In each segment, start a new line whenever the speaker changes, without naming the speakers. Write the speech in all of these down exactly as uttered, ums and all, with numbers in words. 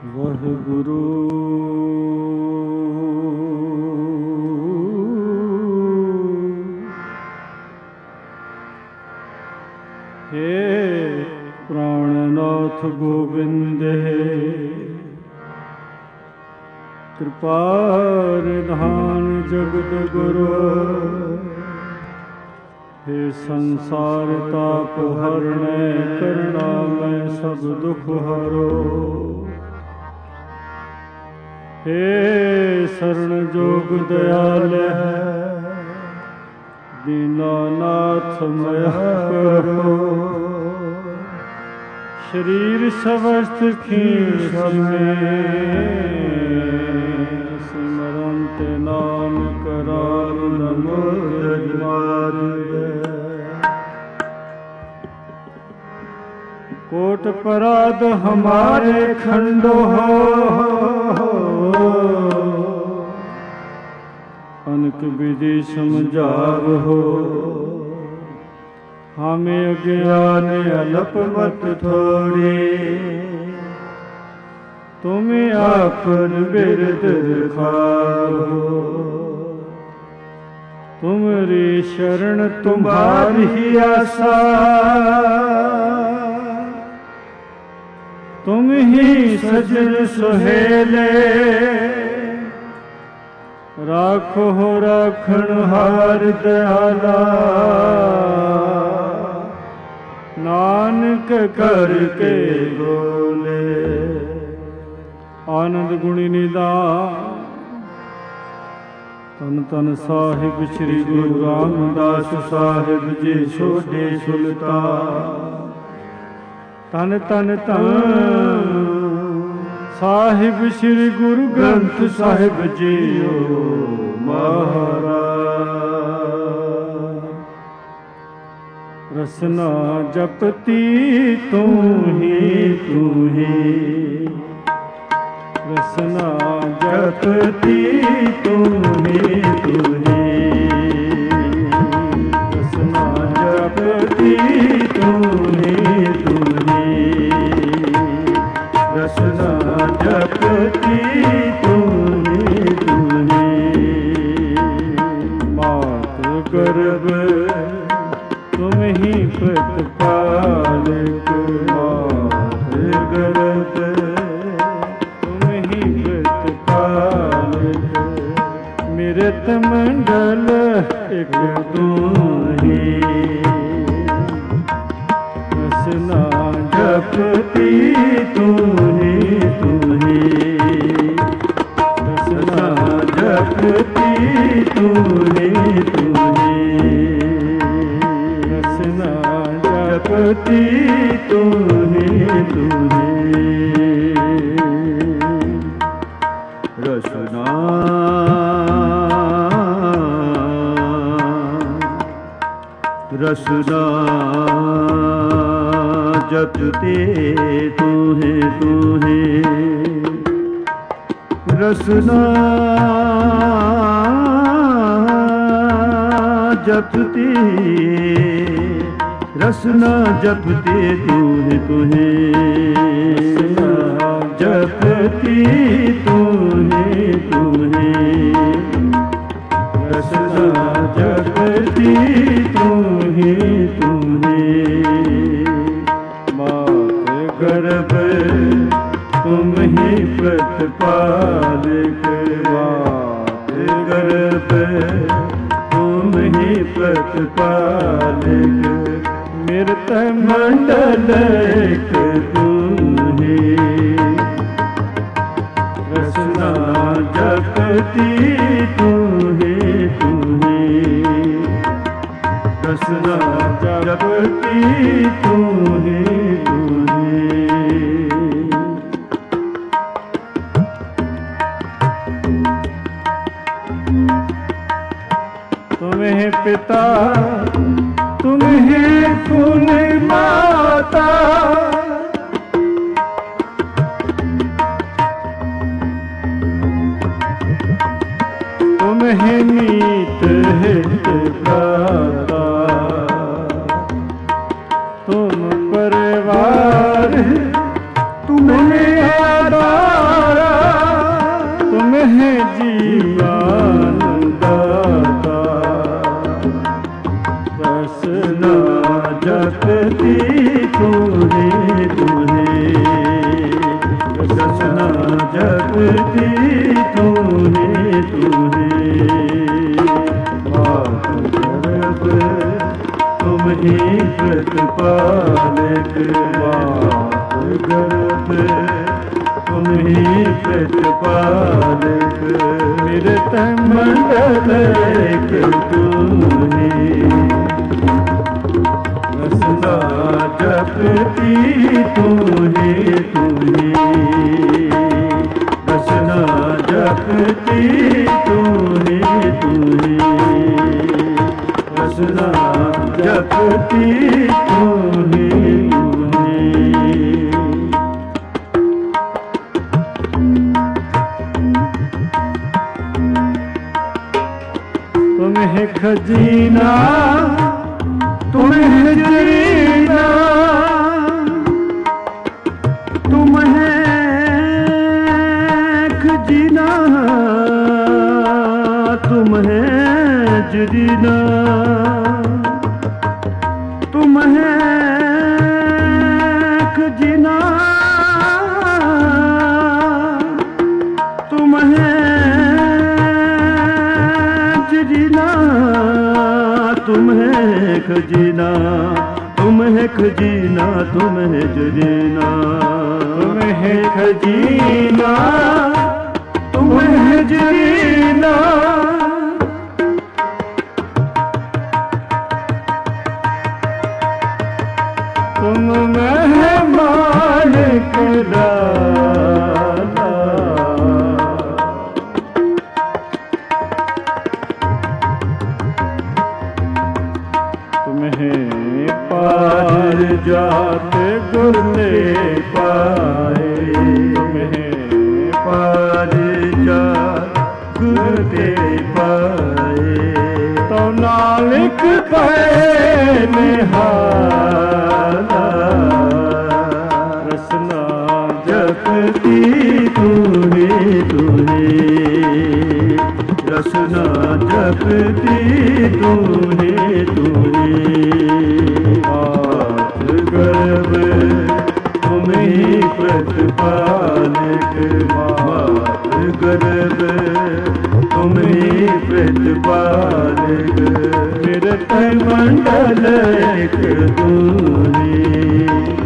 ਵਾਹਿਗੁਰੂ ਹੇ ਪ੍ਰਾਣਨਾਥ ਗੋਬਿੰਦੇ ਕਿਰਪਾ ਨਿਧਾਨ ਜਗਤ ਗੁਰੂ हे संसार ताप हरणे करना मैं सब दुख हरो हे शरण जोग दयाल है दीनानाथ मया करो शरीर समस्त खींच में सिमरंत नाम करार नमो कोट पराध हमारे खंडो हो अनक विधि समझाव हो हमें अज्ञान अलप मत थोड़े तुम्हें आपन बिरद खाओ तुम्हारी शरण तुम्हारी आशा तुम ही सजन सुहेले राखो राखण हार दयाला नानक करके बोले आनंद गुणी निदान तन तन साहिब श्री गुरु रामदास साहिब जी छोटे सुल्तान तन तन तन साहिब श्री गुरु ग्रंथ साहिब जीओ महाराज रसना जपती तू ही तू ही रसना जपती तू ही तू ही रसना जपती तू ही तू रसना जपती तूने तूने मात गर्भ तुम ही प्रतिपालक मात गर्भ तुम ही प्रतिपालक मृत मंडल एक तू ही रसना जपती तूने तूने रसना जपती तूने तूने रसना जपती तूने तूने रसना रसना जपते तू है तू है रसना जपते रसना जपते तू है तू है जपती तू है तू है रसना जपती तू है तू है गर्भ तुम ही प्रतिपालक मात गर्भ तुम ही प्रतिपालक मृत मंडल एक तुम ही रसना जपती तू है तू है रसना जपती तू है तू तुम्हें पिता तुम्हें पुण्य माता तुम्हें मीत हित भ्राता तुम परिवार तुम्हें आधार तुम्हें रसना जपती तुम्हें तुम्हें बात गर्भ तुम्हें प्रतिपालक बात गर्भ तुम्हें प्रतिपालक निरत मंडलक तुम्हें रसना जपती तुम्हें तुम्हें रसना जपती तुम्हें तुम्हें रसना जपती तुम्हें तुम्हें खजीना तुम्हें जीना तुम्हें खजीना तुम्हें जीना तुम्हें खजीना तुम्हें जीना तुम्हें खजीना तुम्हें खजीना तुम्हें जीना तुम्हें खजीना तुम्हें जीना तुम मेहमान कराना तुम्हें पार जाते गुरते पाए तुम्हें पार जात गुरते पाए तो नालिक पाए निहारा रसना जपती तुम्हें तुम्हें रसना जपती तुम्हें तुम्हें बात गर्भ तुम्हें प्रतिपालक बात गर्भ तुम्हें प्रतिपालक निरत मंडलक तुम्हें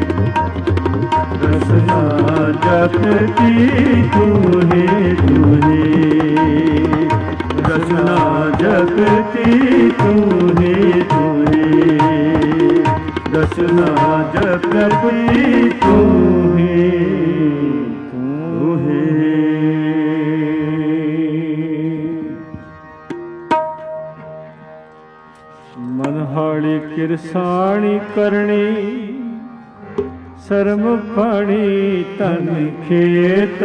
रसना जपती तुम्हें तुम्हें रसना जपती तुम्हें तुम्हें रसना जपती तुम्हें तुम्हें मनहाड़ी किरसाणी करनी सरम पानी तन खेत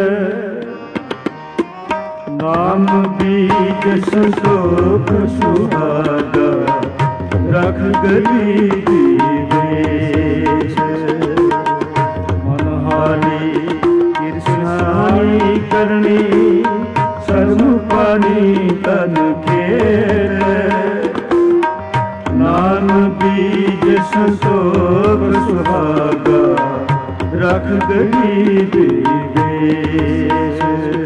नाम बीज संतोख सुहागा रख गरीबी वेश मनहाली किरसानी करनी सरम पानी तन खेत नाम बीज संतोख सुहागा रख गरीबी वेश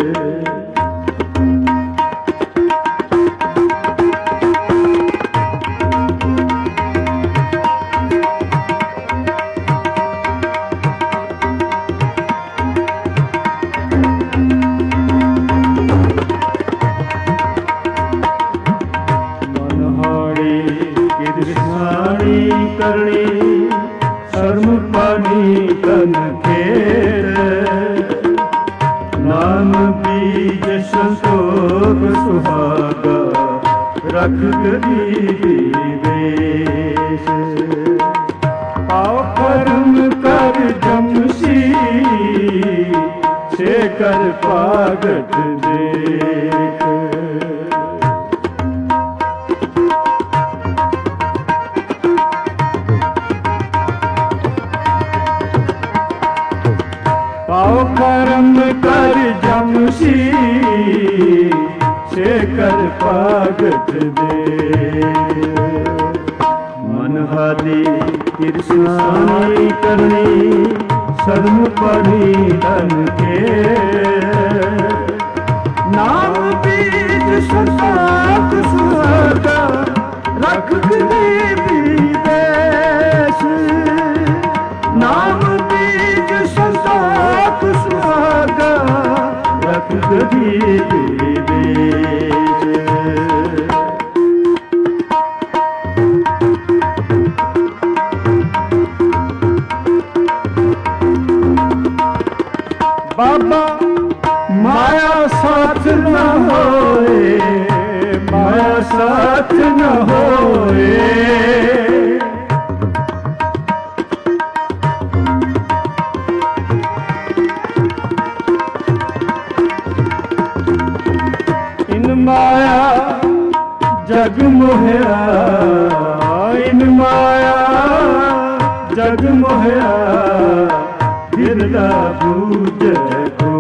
करनी शर्म पानी तन खेर नाम बीज संतोख सुहागा रख गरीबी वेश आओ कर्म कर जमसी से कर पागट देख पाओ कर्म कर जमसी से कर पागत दे मन ਹਾਲੀ ਕਿਰਸਾਨੀ ਕਰਨੀ ਸਰਮ ਪੜੀ ਤਨ ਕੇ ਨਾਮ ਬੀਜ ਸੰਸਾਰ ਸੁਹਾਗਾ ਰਖ ਗਰੀਬੀ ਦੇਸ਼ ਨਾਮ ਬੀਜ ਸੰਸਾਰ ਸੁਹਾਗਾ ਰਖ ਗਰੀਬੀ ਦੇਸ਼ बाबा माया साथ न होए माया साथ न होए इन माया जग मोहया इन माया जग मोहया गिरदा पूज को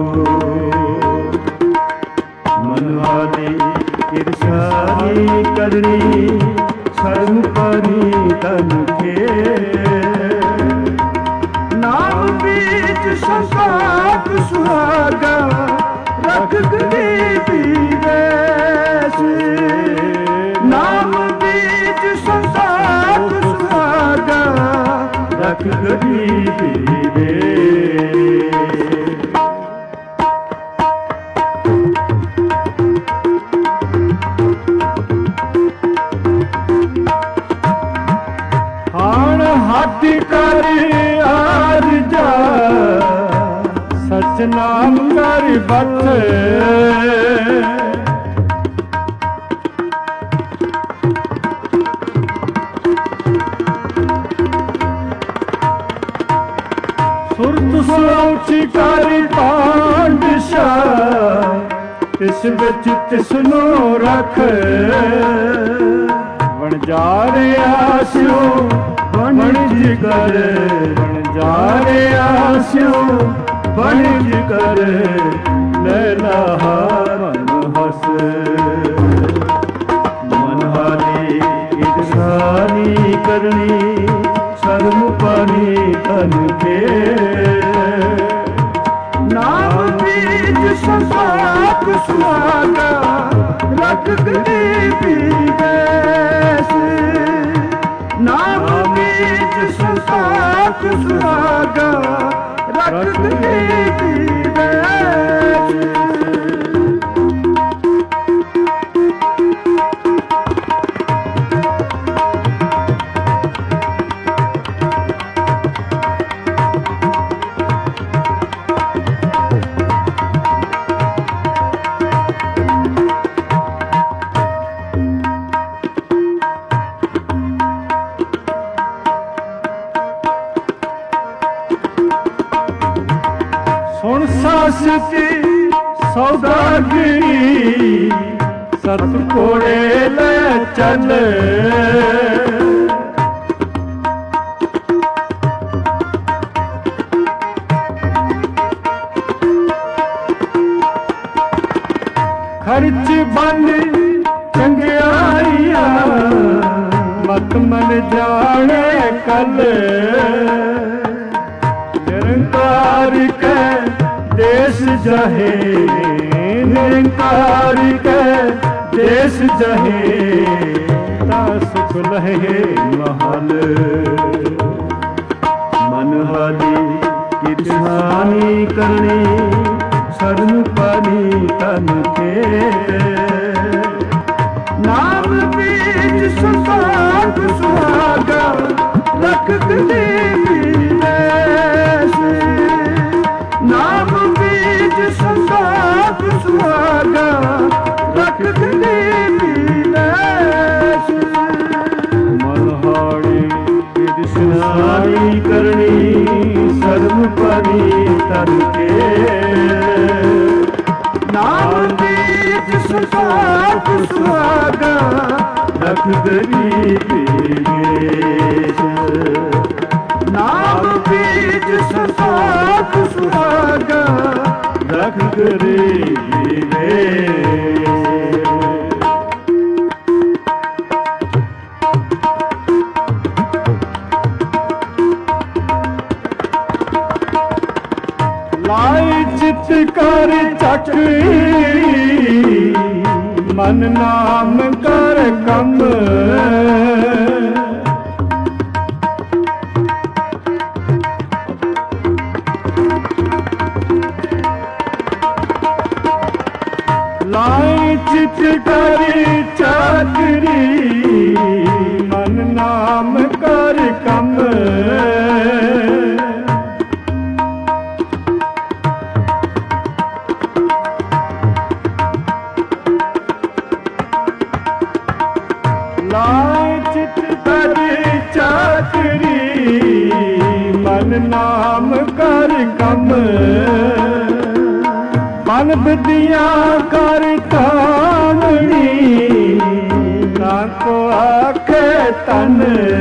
मनवाली किरसानी करनी सर्व परी तन के नाम बीच संसार सुहागा रख गरीबी देश नाम बीच संसार सुहागा रख गरीबी कर आर जा सच नाम कर बत सुरत सोची कर पांडशाह तिस विच तिसनो रख वणजारे आसियो वणिज कर वणजारे आसियो वणिज कर लैला मन हस मन हाली किरसानी करनी सर्व पानी तन के नाम बीज संसार सुहागा रख गरीबी देश नाम बीज संसार सुहागा रख गरीबी देश सुन सासती सौदागरी सत कोड़े ले चल खर्च बन चंगियाइया मत मन जाने कल निरंकार के देश जहे निरंकार के देश जहे ता सुख लहे महल मन हाली किरसानी करनी शरण पानी तन के नाम बीज संसार सुहागा रख गरीबी देश नाम बीज संसार सुहागा रख गरीबी देश मनहाड़ी किरसानी करनी सर्व पानी तन के नाम बीज संसार सुहागा रख गरीबी देश नाम बीज संसार सुहागा रख गरीबी देश ਲਾਈ ਚਿਤ ਕਰ ਚੱਕਰੀ ਮਨ ਨਾਮ ਕਰ ਕੰਮ ਲਾਈ ਚਿਤ ਕਰ ਚੱਕਰੀ ਮਨ ਨਾਮ ਕਰ ਕੰਮ ਲਾਇ ਚਿਤ ਕਰ ਚਾਕਰੀ ਮਨ ਨਾਮ ਕਰ ਕੰਮ ਮਨ ਵਿਦਿਆ ਕਰ ਤਾਵਣੀ ਨਾ ਕੋ ਆਖੇ ਤਨ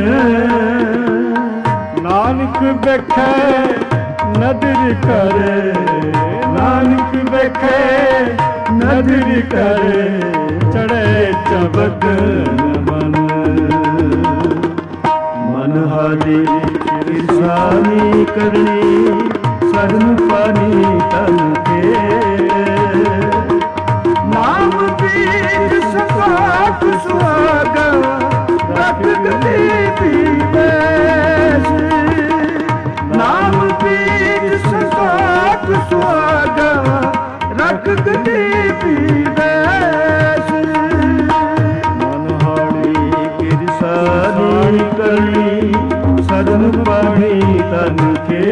ਨਾਨਕ ਵੇਖੇ ਨਦਰ ਕਰੇ ਨਾਨਕ ਵੇਖੇ ਨਦਰ ਕਰੇ ਚੜੇ ਚਬਕ ਮਨ ਹਾਲੀ ਕਿਰਸਾਨੀ ਕਰਨੀ ਸਰਨ ਪਾਣੀ ਤਨ ਕੇ ਨਾਮ ਪੀਰ ਸੰਗਾਤ ਸੁਹਾਗਾ ਰੱਖ ਗਤੀ ਪੀਵੇਸ਼ ਨਾਮ ਪੀਰ ਸੰਗਾਤ ਸੁਹਾਗਾ ਰੱਖ ਗਤੀ ਪੀਵੇਸ਼ ਕਰਨੀ ਸਰਨ ਪਾਣੀ ਤਨ ਕੇ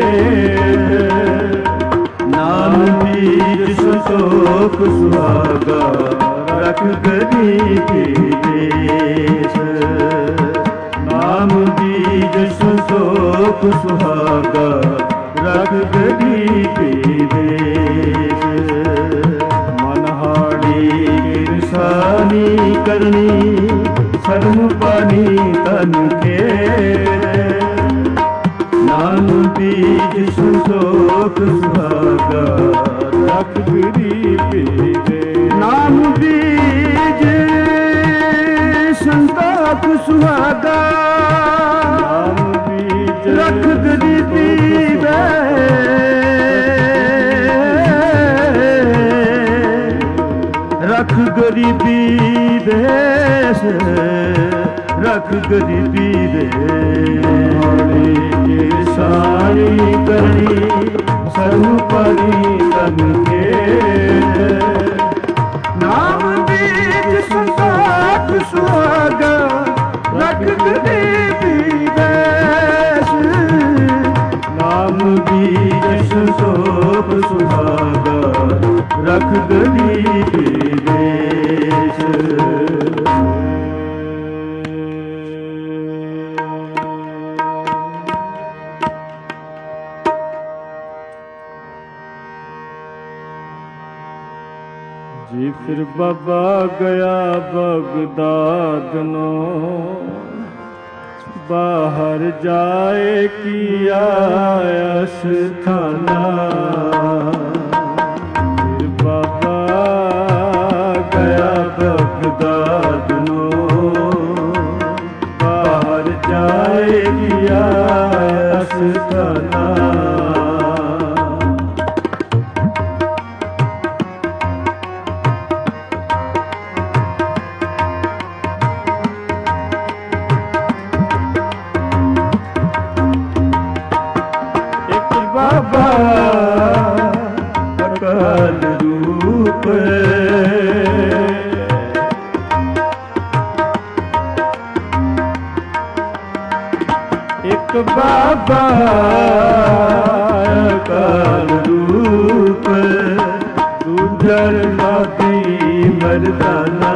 ਨਾਮ ਬੀਜ ਸੰਤੋਖ ਸੁਹਾਗਾ ਰਖ ਗਰੀਬੀ ਦੇਸ ਨਾਮ ਬੀਜ ਸੰਤੋਖ ਸੁਹਾਗਾ ਰਖ ਗਰੀਬੀ ਦੇਸ ਮਨ ਹਾੜੀ ਕਿਰਸਾਨੀ ਕਰਨੀ ਸਰਨ ਪਾਣੀ ਤਨ ਕੇ ਨਾਮ ਬੀਜ ਸੰਤੋਖ ਸੁਹਾਗਾ ਰਖ ਗਰੀਬੀ ਦੇ ਨਾਮ ਬੀਜ ਸੰਤੋਖ ਸੁਹਾਗਾ ਨਾਮ ਬੀਜ ਰਖ ਗਰੀਬੀ ਦੇ ਰਖ ਗਰੀਬੀ ਦੇਸ ਰਖ ਗਰੀਬੀ ਦੇ ਸਾਰੀ ਕਰਨੀ ਸਰਨ ਪਾਣੀ ਤਨ ਕੇ ਨਾਮ ਬੀਜ ਸੰਤੋਖ ਸੁਹਾਗਾ ਰਖ ਗਰੀਬੀ ਦੇਸ ਨਾਮ ਬੀਜ ਸੰਤੋਖ ਸੁਹਾਗਾ ਰਖ ਗਰੀਬੀ ਦੇਸ ਜੀ ਫਿਰ ਬਾਬਾ ਗਿਆ ਬਗਦਾਦ ਨੂੰ ਬਾਹਰ ਜਾਏ ਕੀ ਆਇਆ ਸਥਾਨਾ ਫਿਰ ਬਾਬਾ ਗਿਆ ਬਗਦਾਦ ਨੂੰ ਬਾਹਰ ਜਾਏ ਕੀ ਆਇਆ ਸਥਾਨਾ ਅਕਾਲ ਰੂਪ ਇੱਕ ਬਾਬਾ ਅਕਾਲ ਰੂਪ ਦੂਜਰ ਨਾਤੀ ਮਰਦਾਨਾ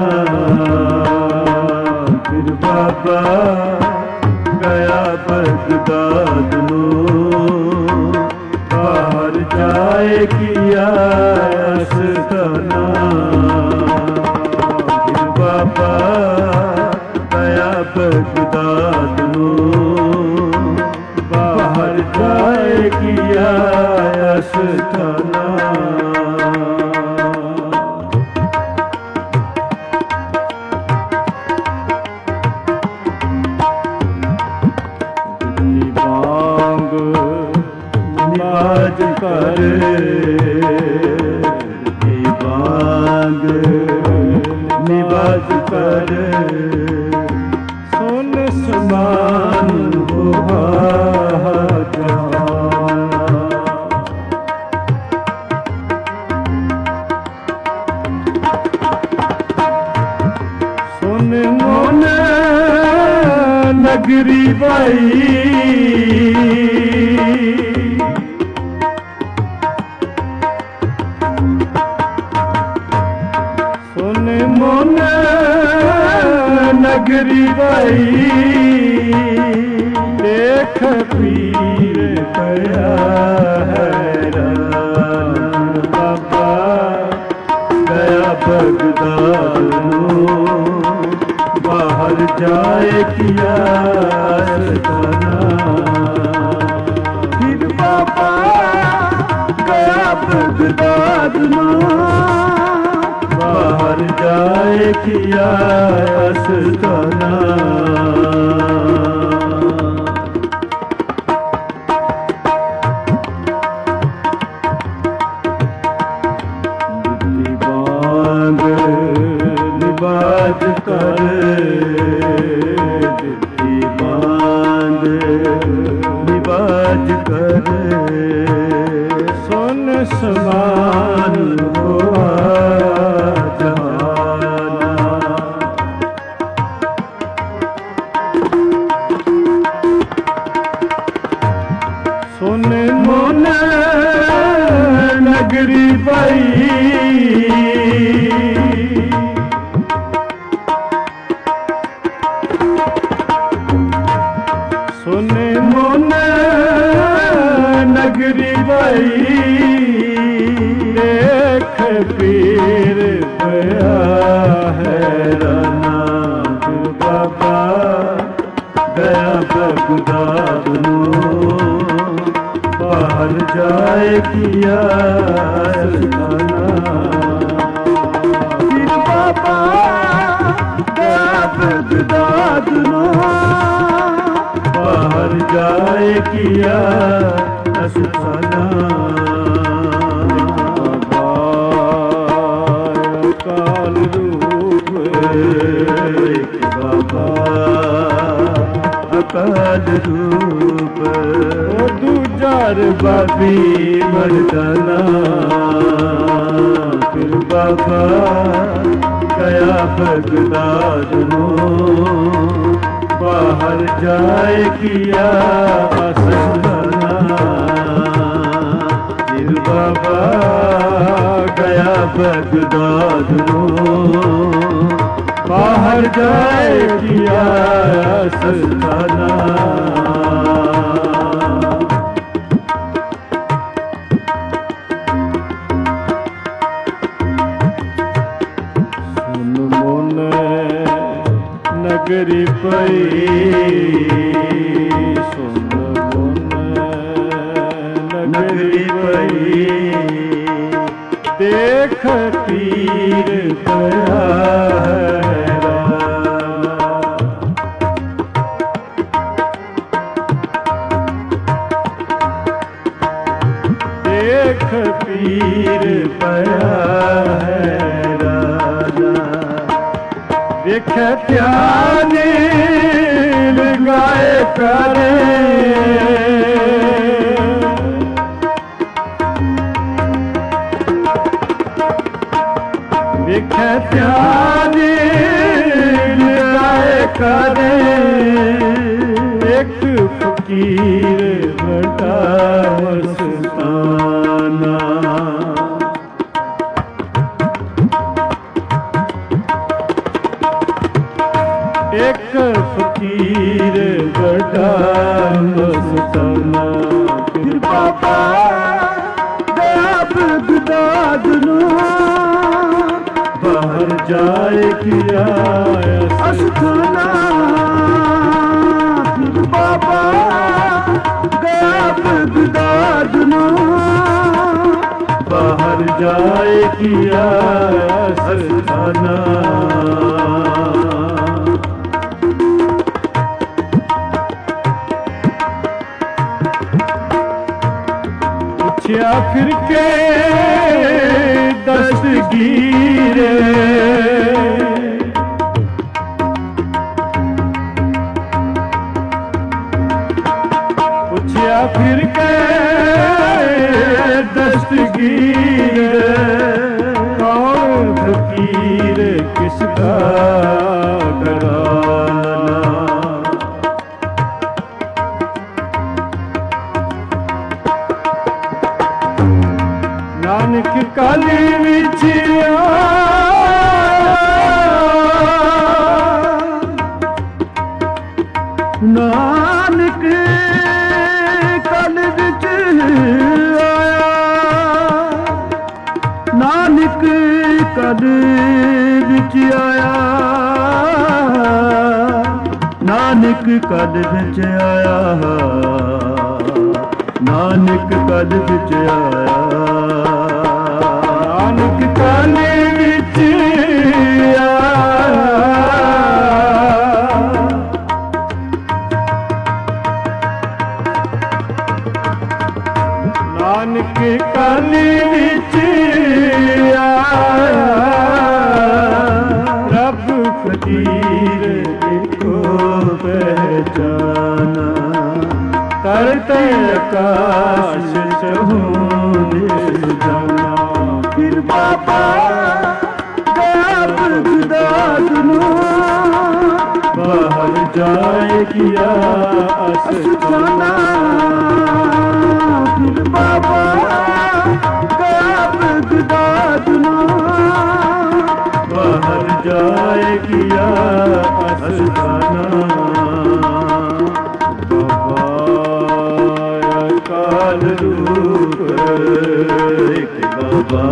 ਫਿਰ ਬਾਬਾ ਗਿਆ ਬਗਦਾਦ ਨੂੰ ਬਾਹਰ ਜਾਏ ਕੀ ਆਇਆ ਸਥਾਨਾ ਫਿਰ ਬਾਬਾ ਗਿਆ ਬਗਦਾਦ ਨੂੰ ਬਾਹਰ ਜਾਏ ਕੀ ਆਇਆ ਸਥਾਨਾ ਨਿਵਾਜ ਕਰ ਬਾਗ ਨਿਵਾਜ ਕਰ ਸੁਨ ਸਮਾਨ ਹੋਆ ਸੁਨ ਮੋਨ ਨਗਰੀ ਬਾਈ ਨਗਰੀ ਬਾਈ ਦੇਖ ਪੀਰ ਪਿਆ ਹੈਰਾਨ ਬਾਬਾ ਗਿਆ ਬਗਦਾਦ ਨੂੰ ਬਾਹਰ ਜਾਏ ਕੀਆ ਸਤਾਨਾ ਫਿਰ ਬਾਬਾ ਗਿਆ ਬਗਦਾਦ ਨੂੰ ਬਾਹਰ ਜਾਏ ਕੀਆ ਅਸਤਾਨਾ ਦਿੱਤੀ ਬਾਗ ਨਿਵਾਜ ਕਰ ਦਿੱਤੀ ਬਾਗ ਨਿਵਾਜ ਕਰ ਸੁਨ ਸਮਾਨ ਹੋਆ ਸੁਨ ਮੋਨ ਨਗਰੀ ਬਾਈ ਸੁਨ ਮੋਨ ਨਗਰੀ ਬਾਈ ਦੇਖ ਪੀਰ ਪਿਆ ਹੈਰਾਨਾ ਬਾਬਾ ਗਿਆ ਬਗਦਾਦ ਨੂੰ ਬਾਹਰ ਜਾਏ ਕੀਆ ਸਤਾਨਾ ਫਿਰ ਬਾਬਾ ਗਿਆ ਬਗਦਾਦ ਨੂੰ ਬਾਹਰ ਜਾਏ ਕੀਆ ਸਤਾਨਾ ਕਾਲ ਰੂਪ ਬਾਬਾ ਅਕਾਲ ਰੂਪ ਦੂਜਾ ਬਾਬੀ ਮਰਦਾਨਾ ਫਿਰ ਬਾਬਾ ਗਿਆ ਬਗਦਾਦ ਨੂੰ ਬਾਹਰ ਜਾਏ ਕੀਆ ਅਸਤਾਨਾ ਫਿਰ ਬਾਬਾ ਗਿਆ ਬਗਦਾਦ ਨੂੰ ਬਾਹਰ ਜਾਏ ਕੀਆ ਅਸਤਾਨਾ ਨਗਰੀ ਪਈ ਸੁਨ ਮੋਨ ਨਗਰੀ ਪਈ ਦੇਖ ਪੀਰ ਪਿਆ ਦੇਖ ਪੀਰ ਪਿਆ ਵੇਖ ਧਿਆਨੇ ਲਗਾਏ ਕਰੇ ਵੇਖ ਧਿਆਨੇ ਲਗਾਏ ਕਰੇ ਇੱਕ ਫਕੀਰ ਵੱਡਾ ਮਸਤਾਨਾ ਇੱਕ ਫਕੀਰ ਵੱਡਾ ਮਸਤਾਨਾ ਫਿਰ ਬਾਬਾ ਗਿਆ ਬਗਦਾਦ ਨੂੰ ਬਾਹਰ ਜਾਏ ਕੀਆ ਅਸਤਾਨਾ ਫਿਰ ਬਾਬਾ ਗਿਆ ਬਗਦਾਦ ਨੂੰ ਬਾਹਰ ਜਾਏ ਕੀਆ ਅਸਤਾਨਾ ਪੁੱਛਿਆ ਫਿਰ ਕੇ ਦਸਤਗੀਰ ਪੁੱਛਿਆ ਫਿਰ ਕੇ ਦਸਤਗੀਰ ਕੌਣ ਫਕੀਰ ਕਿਸਦਾ ਘਰਾਨਾ ਨਾਨਕ ਕਾਲੀ ਵਿੱਚ ਨਾਨਕ ਕਲ ਵਿੱਚ ਆਇਆ ਨਾਨਕ ਕਲ ਵਿੱਚ ਆਇਆ ਨਾਨਕ ਕਲ ਵਿੱਚ ਆਇਆ ਨਾਨਕ ਕਲ ਵਿੱਚ ਆਇਆ ਨਾਨਕ ਕਲ ਵਿੱਚ ਆਇਆ ਨਾਨਕ ਕਲ ਵਿੱਚ ਆਇਆ ਰੱਬ ਫਕੀਰ ਇੱਕੋ ਪਹਿਚਾਨਾ ਤਰਤੇ ਆਕਾਸ਼ ਚਹੂੰ ਦਿਸ ਜਾਨਾ ਫਿਰ ਬਾਬਾ ਗਿਆ ਬਗਦਾਦ ਨੂੰ ਬਾਹਰ ਜਾਏ ਕੀਆ ਅਸਥਾਨਾ ਫਿਰ ਬਾਬਾ ਗਿਆ ਬਗਦਾਦ ਨੂੰ ਬਾਹਰ ਜਾਏ ਕੀਆ ਅਸਥਾਨਾ ਕਾਲ ਰੂਪ ਇੱਕ ਬਾਬਾ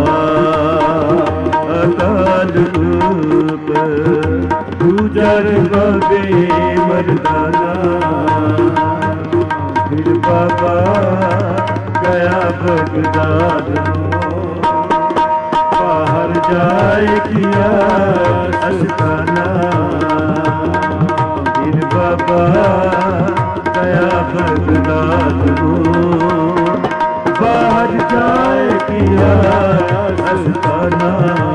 ਅਕਾਲ ਰੂਪ ਦੂਜਰ ਬਾਬੇ ਮਰਦਾਨਾ ਫਿਰ ਬਾਬਾ ਗਿਆ ਬਗਦਾਦ ਨੂੰ ਬਾਹਰ ਜਾਏ ਕੀਆ ਅਸਥਾਨਾ ਫਿਰ ਬਾਬਾ ਗਿਆ ਬਗਦਾਦ ਨੂੰ ਬਾਹਰ ਜਾਏ ਕੀਆ ਅਸਥਾਨਾ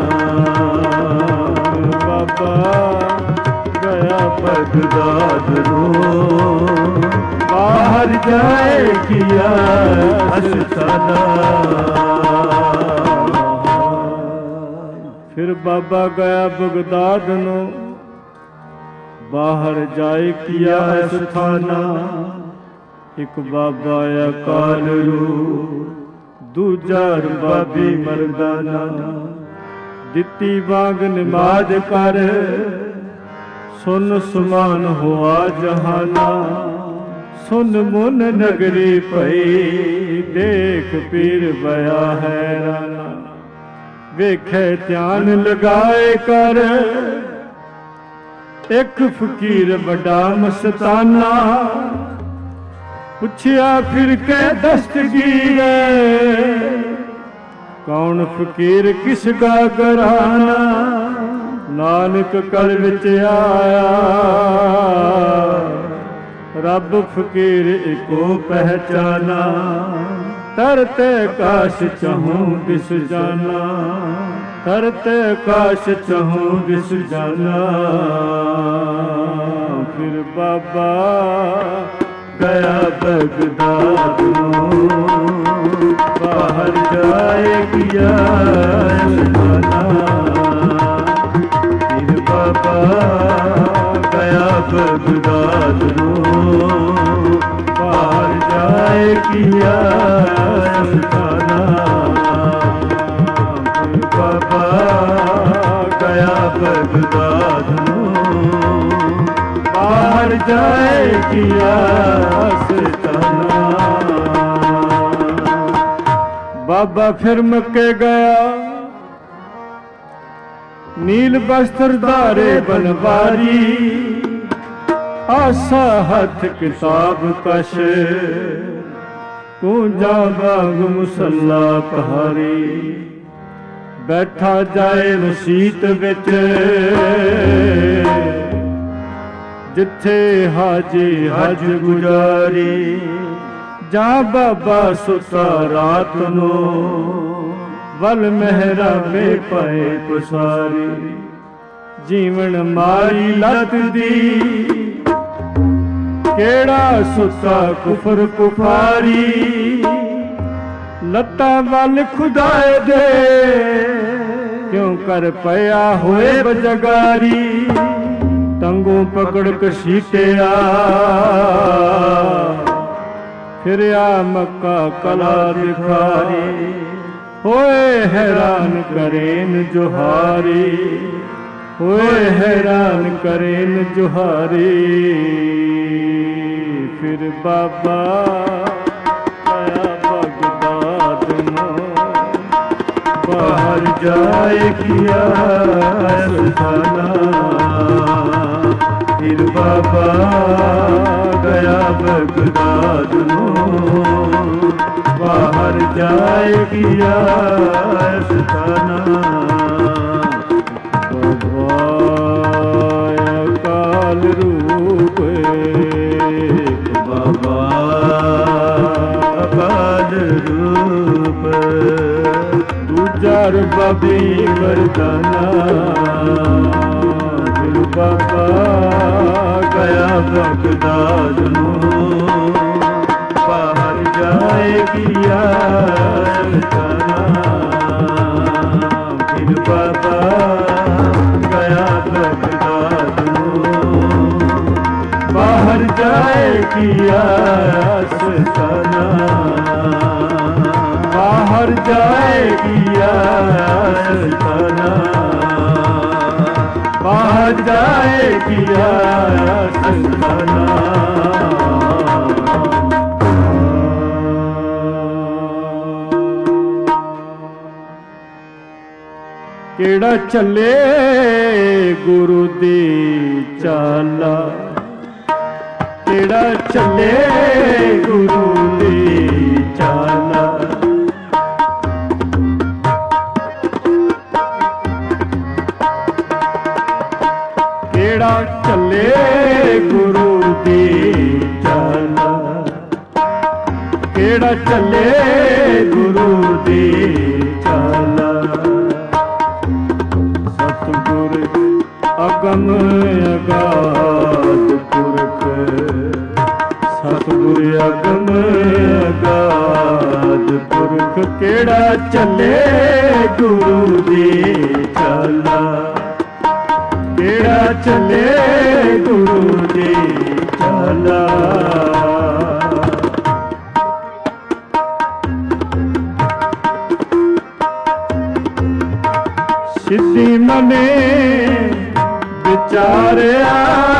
ਬਾਬਾ ਗਿਆ ਬਗਦਾਦ ਨੂੰ ਬਾਹਰ ਜਾਏ ਕੀਆ ਅਸਥਾਨਾ ਫਿਰ ਬਾਬਾ ਗਿਆ ਬਗਦਾਦ ਨੂੰ ਬਾਹਰ ਜਾਏ ਕੀਆ ਅਸਥਾਨਾ ਇੱਕ ਬਾਬਾ ਅਕਾਲ ਰੂਪ ਦੂਜਾ ਬਾਬੀ ਮਰਦਾਨਾ ਦਿੱਤੀ ਵਾਂਗ ਨਮਾਜ਼ ਕਰ ਸੁਨ ਸੁਮਾਨ ਹੋਆ ਜਹਾਨਾ ਸੁਨ ਮੁਨ ਨਗਰੀ ਪਈ ਦੇਖ ਪੀਰ ਬਿਆ ਹੈਰਾਨਾ ਵੇਖੇ ਧਿਆਨ ਲਗਾਏ ਕਰ ਇੱਕ ਫਕੀਰ ਵੱਡਾ ਮਸਤਾਨਾ ਪੁੱਛਿਆ ਫਿਰ ਕੇ ਦਸਤਗੀਰ ਕੌਣ ਫਕੀਰ ਕਿਸ ਦਾ ਘਰਾਨਾ ਨਾਨਕ ਕਲ ਵਿੱਚ ਆਇਆ ਰੱਬ ਫਕੀਰ ਇੱਕੋ ਪਹਿਚਾਨਾ ਤਰਤੇ ਕਾਸ਼ ਚਾਹੂੰ ਦਿਸ ਜਾਨਾ ਤਰਤੇ ਕਾਸ਼ ਚਾਹੂੰ ਦਿਸ ਜਾਨਾ ਫਿਰ ਬਾਬਾ ਗਿਆ ਬਗਦਾਦ ਨੂੰ ਬਾਹਰ ਜਾਏ ਕੀਆ ਅਸਥਾਨਾ ਫਿਰ ਬਾਬਾ ਗਿਆ ਬਗਦਾਦ ਨੂੰ ਬਾਹਰ ਜਾਏ ਕੀਆ ਅਸਥਾਨਾ ਫਿਰ ਬਾਬਾ ਗਿਆ ਬਗਦਾਦ ਨੂੰ ਬਾਹਰ ਜਾਏ ਕੀਆ ਅਸਥਾਨਾ ਬਾਬਾ ਫਿਰ ਮੱਕੇ ਗਿਆ ਨੀਲ ਬਸਤਰ ਧਾਰੇ ਬਨਵਾਰੀ ਆਸਾ ਹੱਥ ਕਿਤਾਬ ਕਸ਼ ਕੂੰਜਾ ਬਾਗ ਮੁਸੱਲਾ ਪਹਾਰੀ ਬੈਠਾ ਜਾਏ ਮਸੀਤ ਵਿੱਚ ਜਿੱਥੇ ਹਾਜੀ ਹਜ ਗੁਜ਼ਾਰੀ ਜਾਂ ਬਾਬਾ ਸੁਤਾ ਰਾਤ ਨੂੰ ਵਲ ਮਹਿਰਾਬੇ ਪਏ ਪਸਾਰੀ ਜੀਵਨ ਮਾਰੀ ਲੱਤ ਦੀ ਕਿਹੜਾ ਸੁੱਤਾ ਕੁਫਰ ਕੁਫਾਰੀ ਲੱਤਾਂ ਵੱਲ ਖੁਦਾਏ ਦੇ ਕਿਉਂ ਕਰ ਪਿਆ ਹੋਏ ਬਜਗਾਰੀ ਤੰਗੋਂ ਪਕੜ ਕਸ਼ੀਟਿਆ ਫਿਰਿਆ ਮੱਕਾ ਕਲਾ ਦਿਖਾਰੀ ਹੋਏ ਹੈਰਾਨ ਕਰੇਨ ਜੁਹਾਰੀ ਹੋਏ ਹੈਰਾਨ ਕਰੇਨ ਜੁਹਾਰੀ ਫਿਰ ਬਾਬਾ ਆਇਆ ਬਗਦਾਦ ਨੂੰ ਬਾਹਰ ਜਾਏ ਕੀਆ ਸੁਲਤਾਨਾ ਫਿਰ ਬਾਬਾ ਗਿਆ ਬਗਦਾਦ ਨੂੰ ਬਾਹਰ ਜਾਏ ਕੀਆ ਸੁਲਤਾਨਾ ਕਾਲ ਰੂਪ ਬਾਬਾ ਕਾਲ ਰੂਪ ਦੂਜਾ ਰਬਾਬੀ ਮਰਦਾਨਾ ਫਿਰ ਬਾਬਾ ਗਿਆ ਬਗਦਾਦ ਨੂੰ ਬਾਹਰ ਜਾਏ ਕੀਆ ਸੁਲਤਾਨਾ ਫਿਰ ਬਾਬਾ ਗਿਆ ਬਗਦਾਦ ਨੂੰ ਬਾਹਰ ਜਾਏ ਕੀਆ ਸੁਲਤਾਨਾ ਬਾਹਰ ਜਾਏ ਕੀਆ ਸੁਲਤਾਨਾ ਬਾਹਰ ਜਾਏ ਕੀਆ ਸੁਲਤਾਨਾ ਕਿਹੜਾ ਚੱਲੇ ਗੁਰੂ ਦੀ ਚਾਲਾ ਕਿਹੜਾ ਚੱਲੇ ਗੁਰੂ ਦੀ ਚਾਲਾ ਕਿਹੜਾ ਚੱਲੇ ਗੁਰੂ ਦੀ ਚਾਲਾ ਕਿਹੜਾ ਚੱਲੇ ਗੁਰੂ ਦੀ ਚਾਲਾ ਸਤਿਗੁਰ ਅਗਮ ਅਗਾਧ ਪੁਰਖ ਸਤਿਗੁਰ ਅਗਮ ਅਗਾਧ ਪੁਰਖ ਕਿਹੜਾ ਚੱਲੇ ਗੁਰੂ ਦੀ ਚਾਲਾ ਕਿਹੜਾ ਚੱਲੇ ਗੁਰੂ ਦੀ ਚਾਲਾ ਸਿੱਧੀ ਮਨੇ ਵਿਚਾਰਿਆ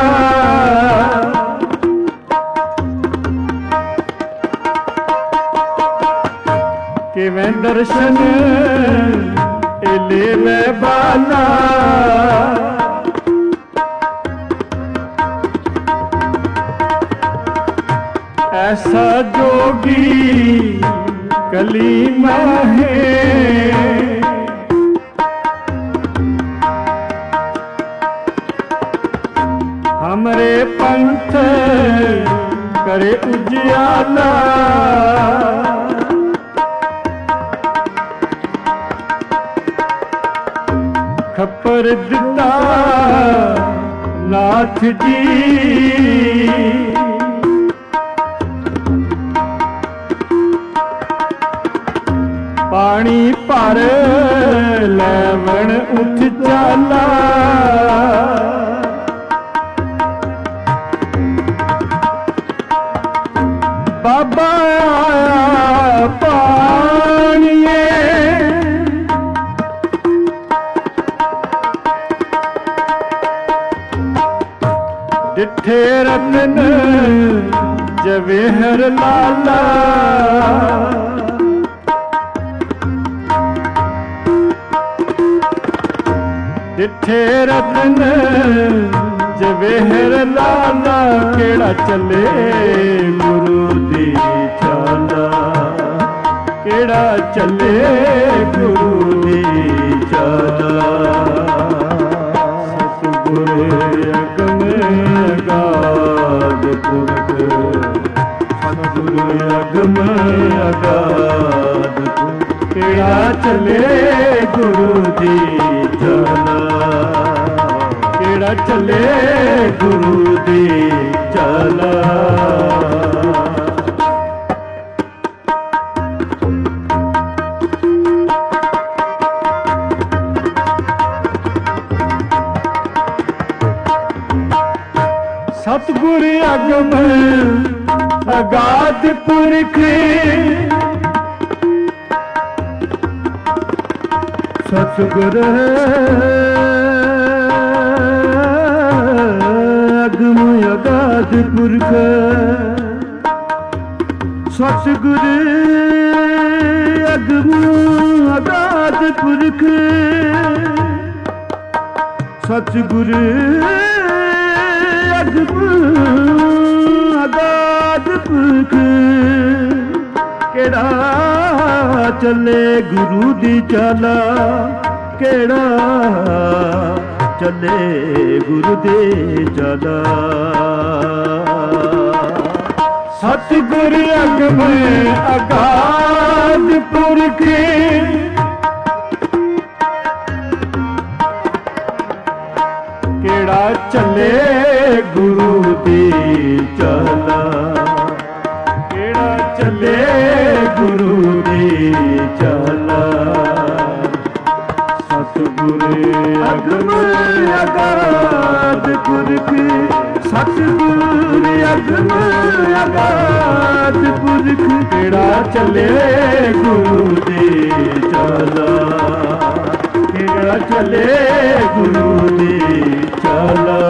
ਕਿਵੇਂ ਦਰਸ਼ਨ ਇਲੇ ਮੈਂ ਬਾਨਾ ਐਸਾ ਜੋਗੀ ਕਲੀ ਮਾਹੇ हमरे पंथ करे उजियाला खप्पर दिता नाथ जी पानी भर लैवण उठ चाला बाबा आया पानिए डिठे रतन जवेहर लाला डिठे रतन जवेहर लाला केड़ा चले गुरु दी चाला केड़ा चले गुरु दी चाला सतगुर अगम अगाध पुरख सतगुर ਅਗਮ ਅਗਾਧ ਕਿਹੜਾ ਚੱਲੇ ਗੁਰੂ ਦੀ ਚਾਲਾ, ਕਿਹੜਾ ਚੱਲੇ ਗੁਰੂ ਦੀ ਚਾਲਾ। ਸਤਿਗੁਰ ਅਗਮ ਅਗਾਧ ਪੁਰਖ ਸਤਿਗੁਰ ਅਗਮ ਅਗਾਧ ਪੁਰਖ ਸਤਿਗੁਰ ਅਗਮ ਅਗਾਧ ਪੁਰਖ ਸਤਿਗੁਰ ਅਗਮ ਅਗਾਧ ਪੁਰਖ ਕਿਹੜਾ ਚੱਲੇ ਗੁਰੂ ਦੀ ਚਾਲਾ, ਕਿਹੜਾ ਚੱਲੇ ਗੁਰੂ ਦੀ ਚਾਲਾ। ਸਤਿਗੁਰ ਅਗਮ ਅਗਾਧ ਪੁਰਖ ਕਿਹੜਾ ਚੱਲੇ ਗੁਰੂ ਦੀ ਚਾਲਾ, ਕਿਹੜਾ ਚੱਲੇ ਗੁਰੂ ਦੀ ਚਾਲਾ। ਸਤਿਗੁਰ ਅਗਮ ਅਗਾਧ ਪੁਰਖ ਸਤਿਗੁਰ ਅਗਮ ਅਗਾਧ ਪੁਰਖ ਕਿਹੜਾ ਚੱਲੇ ਗੁਰੂ ਦੀ ਚਾਲਾ, ਕਿਹੜਾ ਚੱਲੇ ਗੁਰੂ ਦੀ ਚਾਲਾ।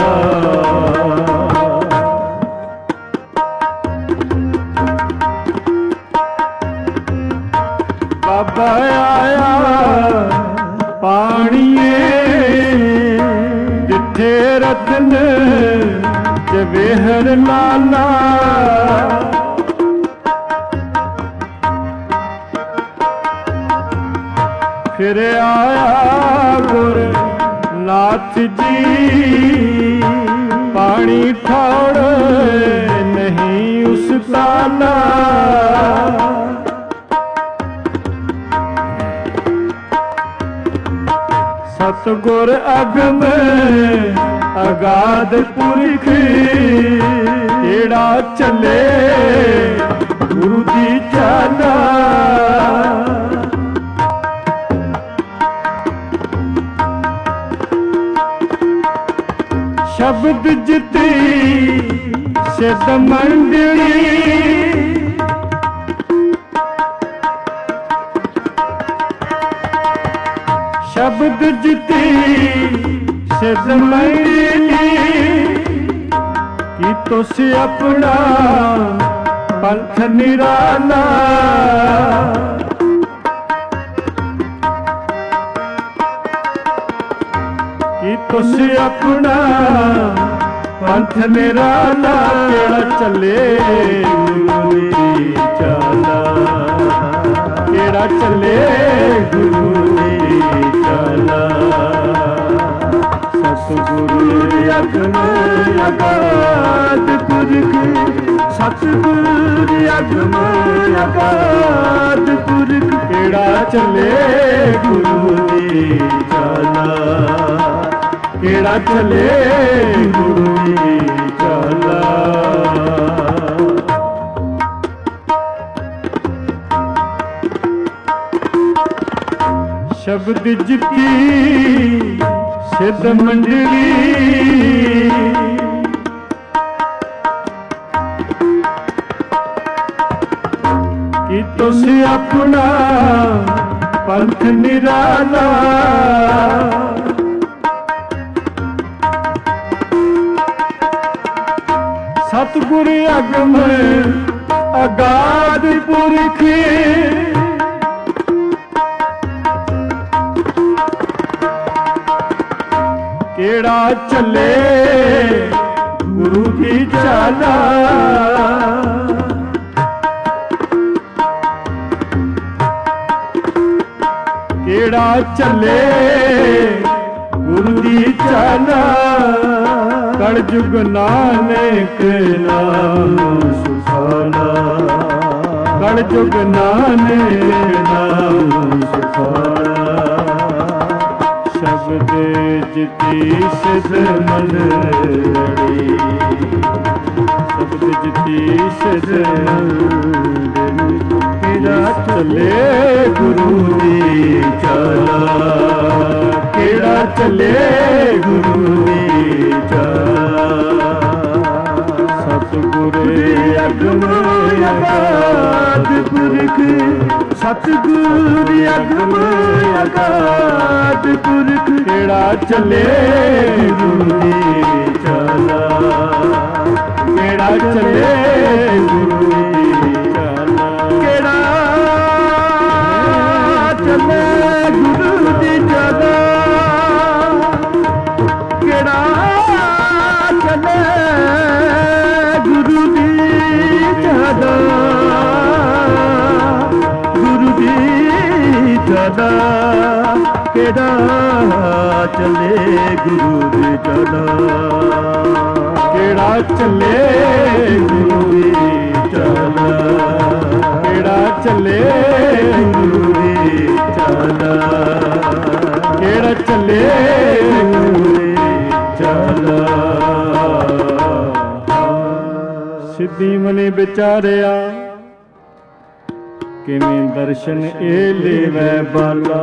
ਬਾਬਾ ਆਇਆ ਪਾਣੀਏ ਜਿੱਥੇ ਰਤਨ ਜਵੇਹਰ ਲਾਲਾ, ਫਿਰ ਆਇਆ ਗੁਰ ਨਾਥ ਜੀ ਪਾਣੀ ਠੌੜ ਨਹੀਂ ਉਸ ਤਾਲਾ। ਸਤਿਗੁਰ ਅਗਮ ਅਗਾਧ ਪੁਰਖ ਕਿਹੜਾ ਚੱਲੇ ਗੁਰੂ ਦੀ ਚਾਲਾ। ਸ਼ਬਦ ਜਿੱਤੀ ਸਿੱਧ ਮੰਡਲੀ ਸ਼ਬਦ ਜਿੱਤੀ ਸਿੱਧ ਮੰਡਲੀ ਕੀ ਤੁਸੀਂ ਆਪਣਾ ਪੰਥ ਨਿਰਾਲਾ। ਕੀ ਤੁਸੀਂ ਆਪਣਾ ਪੰਥ ਨਿਰਾਲਾ ਕਿਹੜਾ ਚੱਲੇ ਗੁਰੂ ਦੀ ਚਾਲਾ, ਕਿਹੜਾ ਚੱਲੇ ਗੁਰੂ ਦੀ ਚਾਲਾ। ਸਤਿਗੁਰ ਅਗਮ ਅਗਾਧ ਪੁਰਖ ਸਤਿਗੁਰ ਅਗਮ ਅਗਾਧ ਪੁਰਖ ਕਿਹੜਾ ਚੱਲੇ ਗੁਰੂ ਦੀ ਚਾਲਾ, ਕਿਹੜਾ ਚੱਲੇ ਗੁਰੂ ਦੀ ਚਾਲਾ। ਸ਼ਬਦ ਜਿੱਤੀ ਸਿੱਧ ਮੰਡਲੀ ਕੀ ਤੁਸੀਂ ਆਪਣਾ ਪੰਥ ਨਿਰਾਲਾ। ਸਤਿਗੁਰ ਅਗਮ ਅਗਾਧ ਪੁਰਖ ਕਿਹੜਾ ਚੱਲੇ ਗੁਰੂ ਦੀ ਚਾਲਾ। ਕਿਹੜਾ ਚੱਲੇ ਗੁਰੂ ਦੀ ਚਾਲਾ। ਕਲਯੁਗ ਨਾਨਕ ਨਾਮ ਸੁਖਾਲਾ। ਕਲ ਜੁਗ ਨਾਨਕ ਨਾਮ ਸੁਖਾਲਾ ਸ਼ਬਦ ਜਿਤੀ ਸਿਧ ਮੰਡਲੀ ਸ਼ਬਦ ਜਿਤੀ ਸਿਧ ਮੰਡਲੀ ਕਿਹੜਾ ਚੱਲੇ ਗੁਰੂ ਦੀ ਚਾਲਾ ਕਿਹੜਾ ਚੱਲੇ ਗੁਰੂ ਦੀ ਚਾਲਾ ਸਤਿਗੁਰ ਅਗਮ ਅਗਾਧ ਪੁਰਖ ਸਤਿਗੁਰ ਅਗਮ ਅਗਾਧ ਪੁਰਖ ਕਿਹੜਾ ਚੱਲੇ ਗੁਰੂ ਦੀ ਚਾਲਾ ਕਿਹੜਾ ਚੱਲੇ ਗੁਰੂ ਦੀ ਚਾਲਾ ਕਿਹੜਾ ਚੱਲੇ ਗੁਰੂ ਦੀ ਚਾਲਾ ਕਿਹੜਾ ਚੱਲੇ ਗੁਰੂ ਦੀ ਚਾਲਾ ਗੁਰੂ ਦੀ ਚਾਲਾ ਕਿਹੜਾ ਚੱਲੇ ਗੁਰੂ ਦੀ ਚਾਲਾ ਕਿਹੜਾ ਚੱਲੇ ਗੁਰੂ ਦੀ ਚਾਲਾ ਕਿਹੜਾ ਚੱਲੇ ਗੁਰੂ ਦੀ ਚਾਲਾ ਕਿਹੜਾ ਚੱਲੇ ਗੁਰੂ ਦੀ ਚਾਲਾ ਸਿੱਧੀ ਮਨੇ ਵਿਚਾਰਿਆ ਕਿਵੇਂ ਦਰਸ਼ਨ ਇਹ ਲੇਵੈ ਬਾਲਾ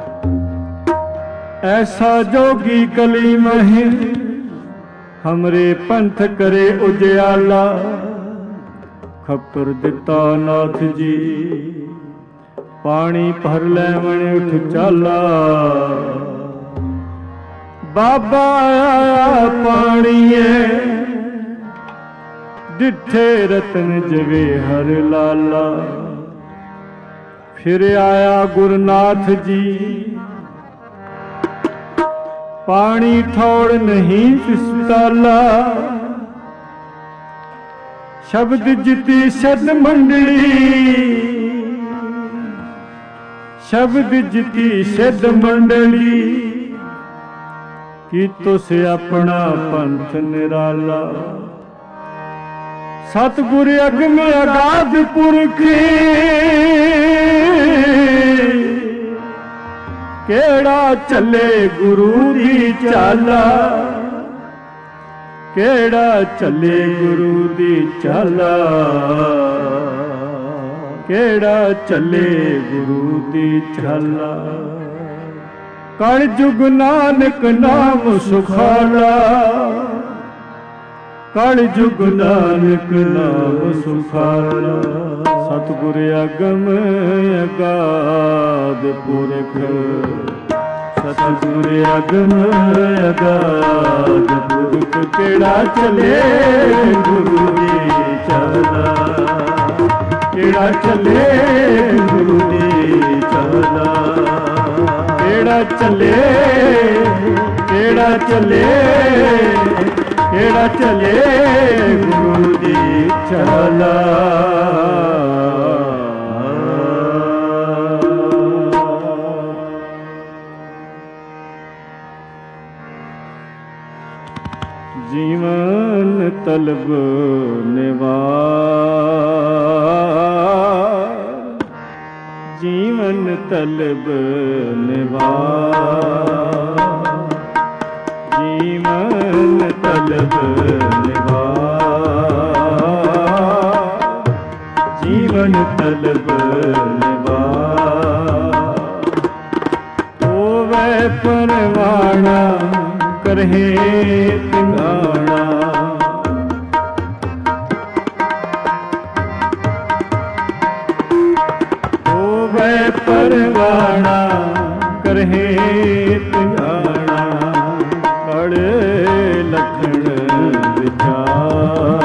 ਐਸਾ ਜੋਗੀ ਕਲੀ ਮਹਿ ਹਮਰੇ ਪੰਥ ਕਰੇ ਉਜਿਆਲਾ ਖੱਪਰ ਦਿੱਤਾ ਨਾਥ ਜੀ ਪਾਣੀ ਭਰ ਲੈਵਣ ਉਠ ਚਾਲਾ ਬਾਬਾ ਆਇਆ ਪਾਣੀਏ ਡਿੱਠੇ ਰਤਨ ਜਵੇ ਹਰ ਲਾਲਾ ਫਿਰ ਆਇਆ ਗੁਰਨਾਥ ਜੀ ਪਾਣੀ ਠੌੜ ਨਹੀਂ ਪਿਸਤਾਲਾ ਸ਼ਬਦ ਜਿਤੀ ਸਦ ਮੰਡਲੀ ਸ਼ਬਦ ਜਿਤੀ ਸਦ ਮੰਡਲੀ ਕੀ ਤੁਸ ਆਪਣਾ ਪੰਥ ਨਿਰਾਲਾ ਸਤਿਗੁਰ ਅਗਮ ਅਗਾਧ ਪੁਰਖ ਕਿਹੜਾ ਚੱਲੇ ਗੁਰੂ ਦੀ ਚਾਲਾ ਕਿਹੜਾ ਚੱਲੇ ਗੁਰੂ ਦੀ ਚਾਲਾ ਕਿਹੜਾ ਚੱਲੇ ਗੁਰੂ ਦੀ ਚਾਲਾ ਕਲ ਜੁਗ ਨਾਨਕ ਨਾਮ ਸੁਖਾਲਾ ਕਲ ਜੁਗ ਨਾਨਕ ਨਾਮ ਸੁਖਾਲਾ ਸਤਿਗੁਰ ਅਗਮ ਅਗਾਧ ਪੁਰਖ ਸਤਿਗੁਰ ਅਗਮ ਅਗਾਧ ਪੁਰਖ ਕਿਹੜਾ ਚੱਲੇ ਗੁਰੂ ਦੀ ਚਾਲਾ ਕਿਹੜਾ ਚੱਲੇ ਗੁਰੂ ਦੀ ਚਾਲਾ ਕਿਹੜਾ ਚੱਲੇ ਕਿਹੜਾ ਚੱਲੇ ਕਿਹੜਾ ਚੱਲੇ ਗੁਰੂ ਦੀ ਚਾਲਾ ਜੀਵਨ ਤਲਬ ਨਿਵਾਰ ਜੀਵਨ ਤਲਬ ਨਿਵਾਰ ਜੀਵਨ ਤਲਬ ਨਿਵਾਰ ਜੀਵਨ ਤਲਬ ਨਿਵਾਰ ਹੋਵੇ ਪਰਵਾਣਾ ਕਰਹੇ ਤਿੰਗਾਣਾ ਹੋਵੇ ਪਰਵਾਣਾ ਕਰਹੇ ਤਿੰਗਾਣਾ ਕੜ ਲਖਣ ਵਿਚਾਰ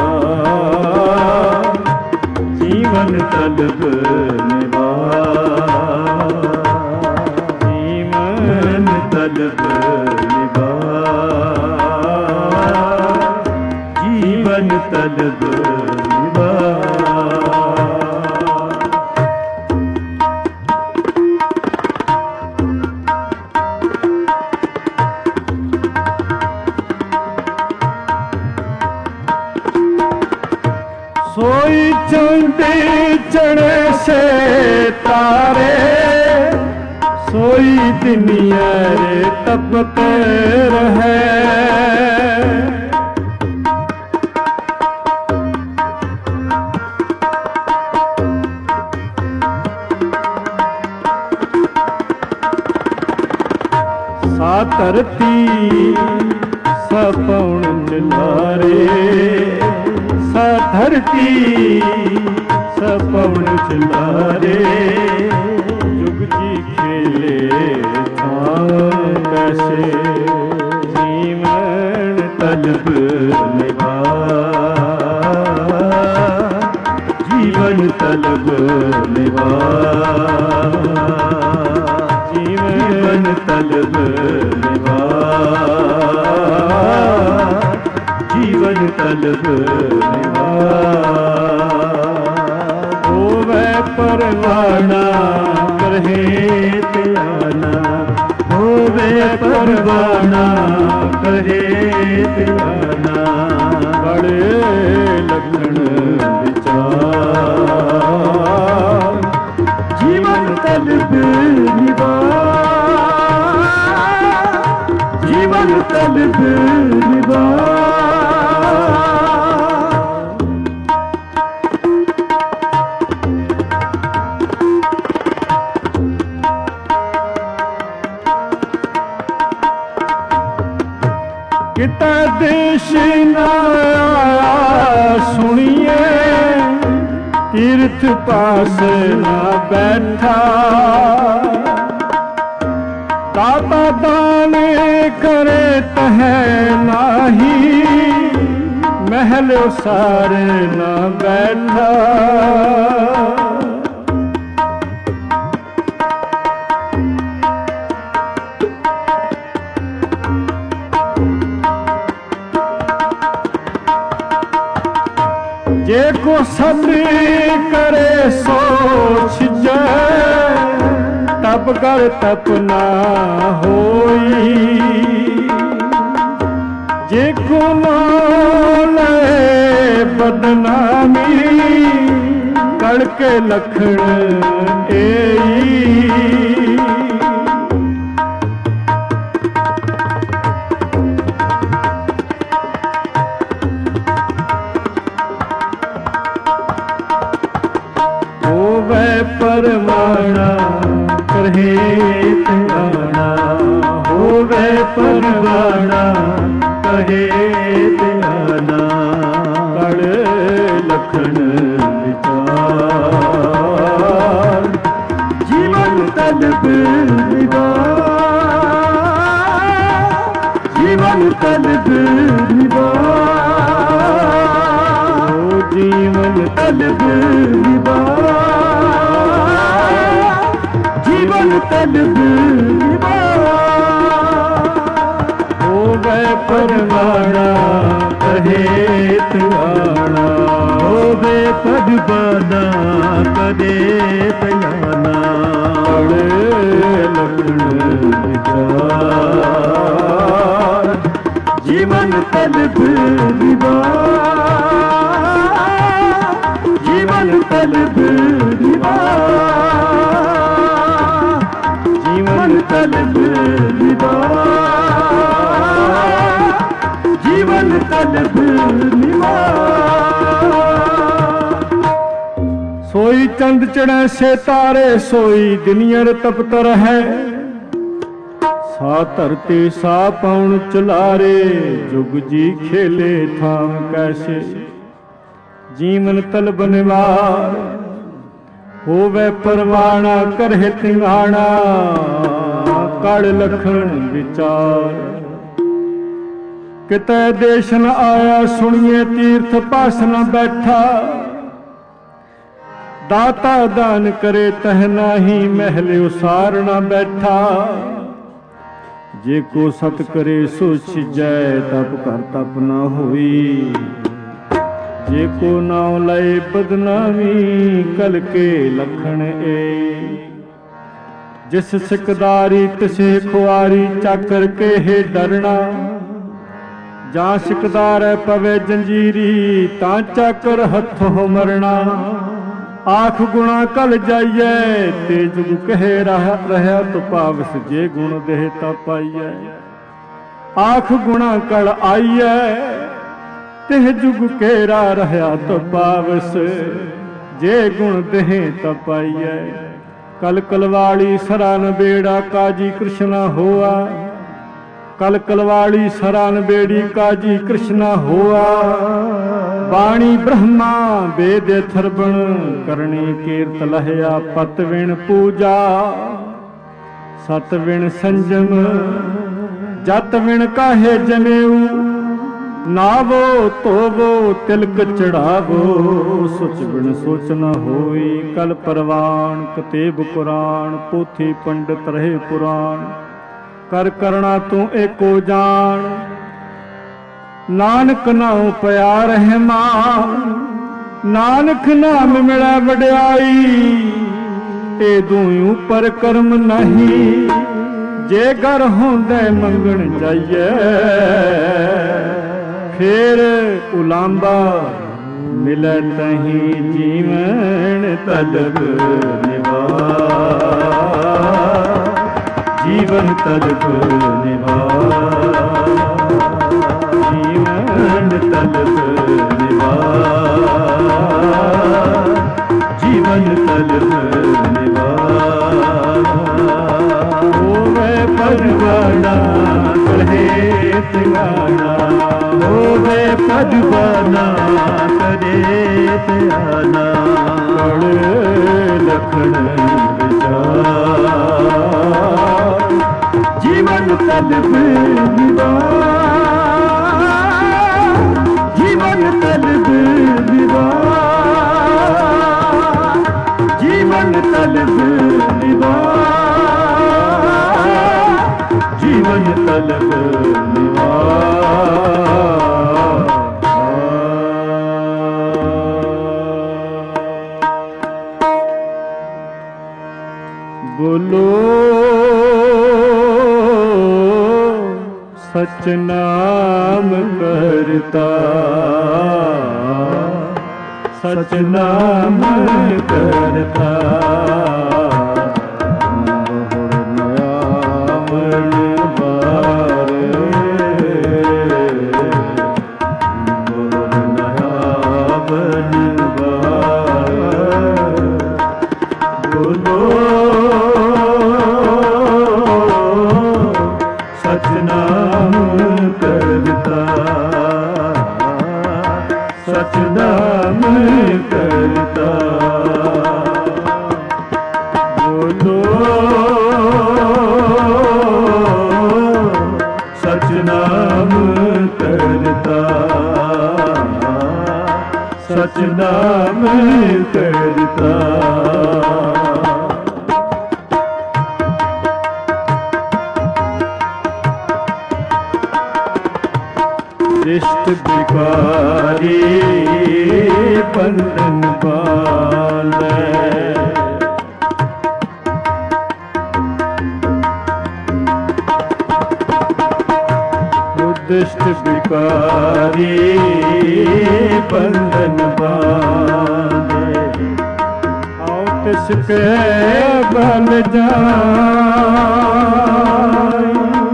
ਜੀਵਨ ਤਲਬ ਨਿਵਾਰ ਜੀਵਨ ਤਲਬ ਜੀਵਨ ਤਲਬ ਨਿਵਾਰ ਸੋਈ ਚਾਹੁੰਦੇ चढ़े से तारे सोई दुनिया रे तपते रहे। सा धरती सा पौन चिलारे, सा धरती सा पौन चिलारे, जुग जी खेले थान कैसे, जीवन तलब निभा, जीवन तलब निभा, जीवन तलब निभा, जीवन तलब निभा। होवे परवाना करहे त्याना, होवे परवाना करहे त्याना, बड़े लखन विचार, जीवन तलब निभा, जीवन तलब निभा। किता देश ना सुनिए, तीर्थ पास ना बैठा, दाता दान करे तह नाही, महल सार ना बैठा। जे को सत करे सोच जाए, तब कर तप ना होई, जे को ले बदनामी, कड़ के लखण एई। होवे परवाना करहे त्याना, होवे परवाना कहे त्याना, बड़े लखन विचार, जीवन तलब निभा, जीवन तलब निभा, जीवन तलब निभा, जीवन तलब निभा। होवे परवाना कहे त्याना, होवे परवाना कहे त्याना, बड़े लखन विचार, जीवन तलब निभा, जीवन तलब निभा, जीवन तलब निभा, जीवन तलब निभा। सोई चंद चढ़े से तारे, सोई दुनिया तपत रहे, सा धरती सा पौन चलारे, जुग जी खेले थाम कैसे, जीवन तलब निवार। होवे परवाना करहे तिंगाना, कड़ लखन विचार। किते देश न आया सुनिए, तीर्थ पास न बैठा, दाता दान करे तह नाही, महल उसार न बैठा। जे को सत करे सो छिजै, तप कर तप न होई, जे को नाम लय बदनामी, कल के लखण ए। जिस सिकदारी तिसे खुआरी, चाकर के हे डरना, जा सिकदार पवे जंजीरी, ता चाकर हथों मरना। आख गुणा कल जाइए ते जुग कहे रहा रहा तो पावस जे गुण देह ता पाइए। आख गुणा कल आइए तेह जुग केरा रहा तो पावस जे गुण देह ता पाइए। कल कलवाड़ी सरान बेड़ा काजी कृष्णा होआ। कल कलवाड़ी सरान बेड़ी काजी कृष्णा होआ। बाणी ब्रह्मा वेद थरबण करणी कीर्त लहया पत विण पूजा। सत विण संजम जत विण काहे जनेऊ। नावो तोवो तिलक चढ़ावो सुच बिन सोच न होई। कल परवान कतेब कुरान पोथी पंडित रहे पुराण। कर करना तू एको जान नानक नाउ पया रहमान। नानक नाम मिलै वड्याई ए दूई उपर कर्म नहीं। जे घर होंदे मंगण जाइए फिर उलांबा मिलै तहीं जीवन तलब निभा। जीवन तलब निभा। जीवन तलब निभा। जीवन तलब निभा। होवे परवाना करे तिगाना। होवे परवाना करे त्याना। लखन जीवन तलब निभा। जीवन तलब निभा। जीवन तलब निभा। जीवन तलब निभा। बोलो सच नाम करता। सच नाम करता। सच नाम करता। बोलो सच नाम करता। सच नाम करता। दृष्ट भिखारी बंधन बांधे। दृष्ट भिखारी बंधन बांधे। आओ तिसके बल जाए।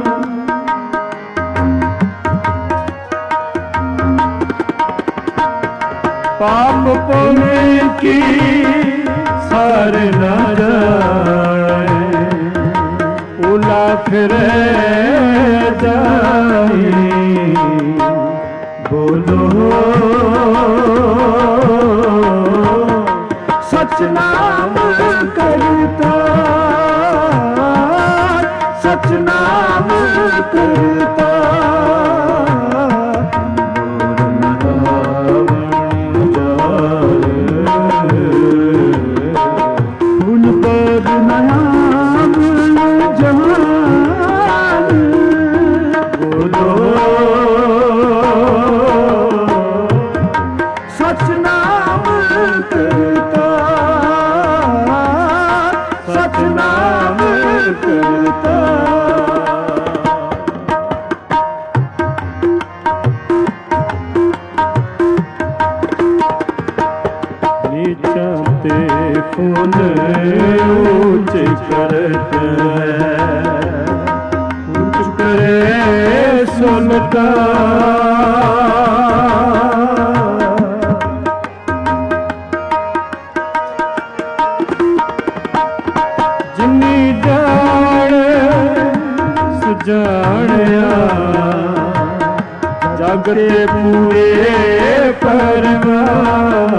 पाप पुण्य की सार न जाए। उला फिरे जाए। बोलो सच नाम करता। सच नाम करता। नीचा ते ਮਿਟਾ ਜਿਨੀ ਜਾਣ ਸੁਜਾਣਿਆ ਜਗ ਤੇ ਪੂਰੇ ਪਰਵਾਣ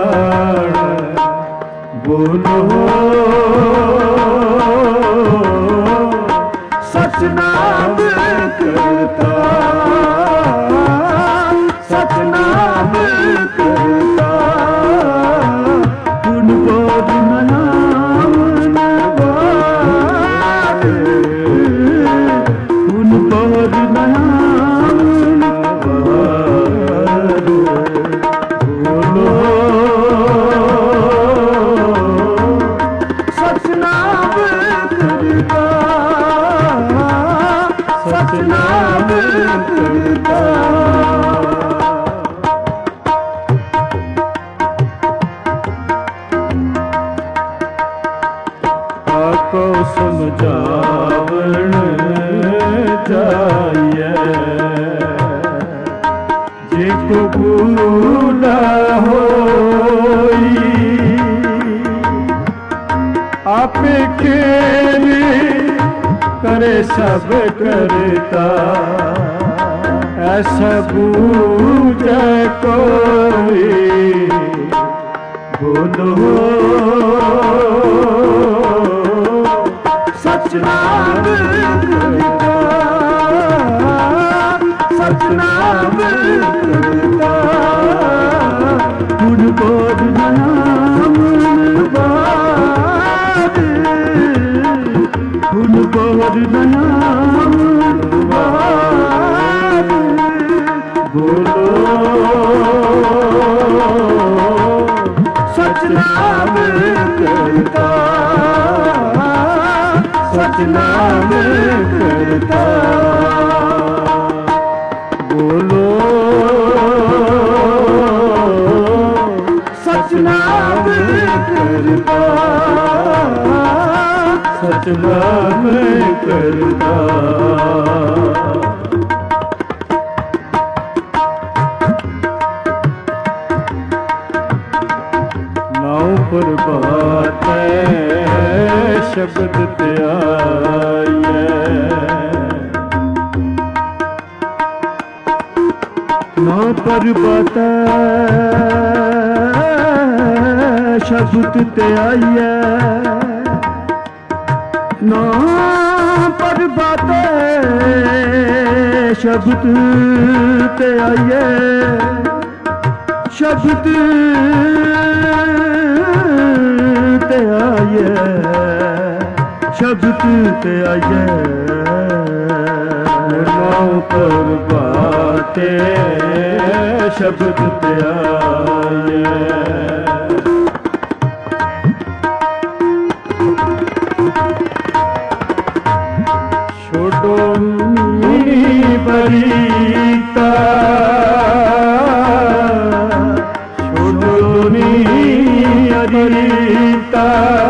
ਬੋਲੋ ਸਤਿਨਾਮ ਕਰਤਾ ਸਤਿਨਾਮ ਕਰਤਾ ਗੁਣ ਬੋਧ ਨਾਮ ਨਵਾਦ ਗੁਣ ਬੋਧ ਨਾਮ ਨਵਾਦ ਬੋਲੋ ਸਤਿਨਾਮ ਕਰਤਾ ਸਤਿਨਾਮ ਕਰਤਾ ਆਕੋ ਸਮਝਾਵਣ ਜਾਈਐ ਜੇ ਕੋ ਭੂਲਾ ਹੋਈ ਆਪੇ ਖੇਲ करे सब करता ऐसा बूझे कोई बोलो सतनाम करता सतनाम करता गुण बोध नाम नवाद गुण बोध नाम नवाद बोलो सतनाम करता सतनाम करता बोलो सतनाम करता सतनाम करता नाउ प्रभात शब्द त्याइए नाउ प्रभात शब्द त्याइए ना प्रभाते शब्द ते आइए शब्द ते आइए शब्द ते आइए ना प्रभाते शब्द ते आइए बरीता छोड़ोनी अरीता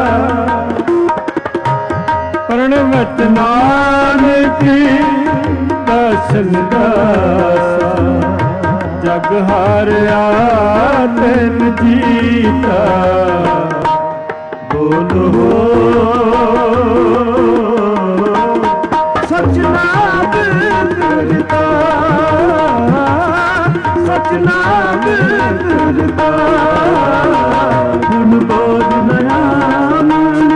प्रण वचनान की दर्शन दासा जग हारिया तेन जीता बोलो सतनाम करता सतनाम करता गुण बोध नाम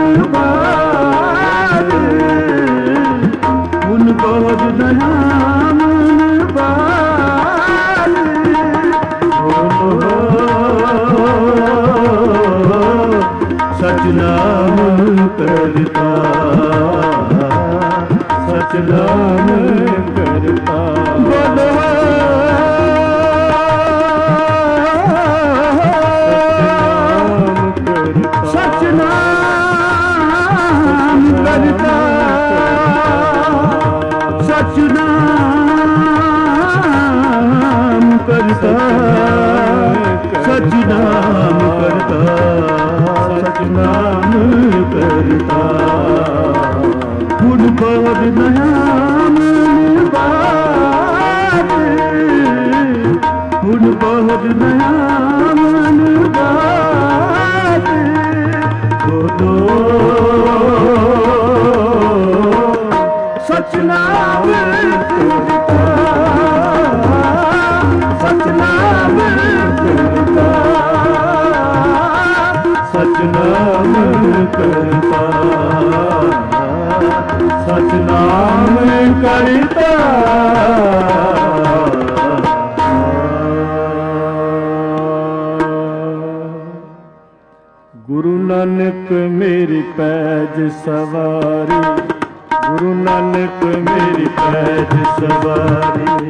नवाद गुण बोध नाम नवाद बोलो सतनाम करता सतनाम करता बोलो सतनाम करता सतनाम करता सतनाम करता सतनाम करता गुण बोध नाम नवाद ਬਹੁਤ ਦਇਆਵਾਨ ਦਾਤ ਬੋਲੋ ਸਤਿਨਾਮ ਕਰਤਾ ਸਤਿਨਾਮ ਕਰਤਾ ਸਤਿਨਾਮ ਕਰਤਾ ਸਤਿਨਾਮ ਕਰਤਾ ਗੁਰੂ ਨਾਨਕ ਮੇਰੀ ਪੈਜ ਸਵਾਰੀ ਗੁਰੂ ਨਾਨਕ ਮੇਰੀ ਪੈਜ ਸਵਾਰੀ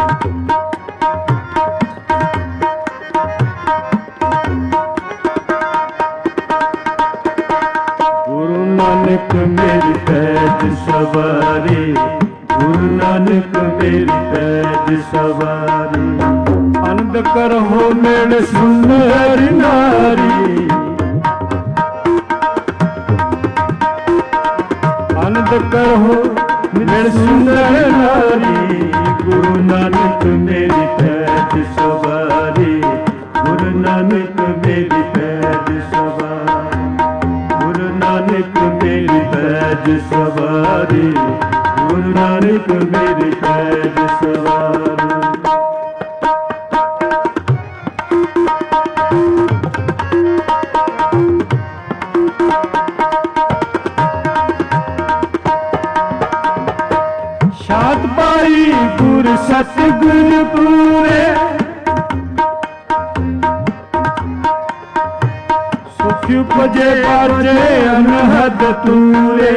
ਗੁਰੂ ਨਾਨਕ ਮੇਰੀ ਪੈਜ ਸਵਾਰੀ ਗੁਰੂ ਨਾਨਕ ਮੇਰੀ ਪੈਜ ਸਵਾਰੀ ਅਨੰਦ ਕਰਹੁ ਮੇਲ ਸੁੰਦਰ ਨਾਰੀ ਅਨੰਦ ਕਰਹੁ ਮੇਲ ਸੁੰਦਰ ਨਾਰੀ ਗੁਰੂ ਨਾਨਕ ਮੇਰੀ ਪੈਜ ਸਵਾਰੀ ਗੁਰੂ ਨਾਨਕ ਮੇਰੀ ਪੈਜ ਸਵਾਰੀ ਗੁਰੂ ਨਾਨਕ ਮੇਰੀ ਪੈਜ ਸਵਾਰੀ ਗੁਰੂ ਨਾਨਕ ਮੇਰੀ ਪੈਜ ਸਵਾਰੀ ਸ਼ਾਦ ਪਾਈ ਗੁਰ ਸਤਿਗੁਰ ਪੂਰੇ ਸੁਖ ਉਪਜੇ ਬਾਜੇ ਅਨਹਦ ਤੂਰੇ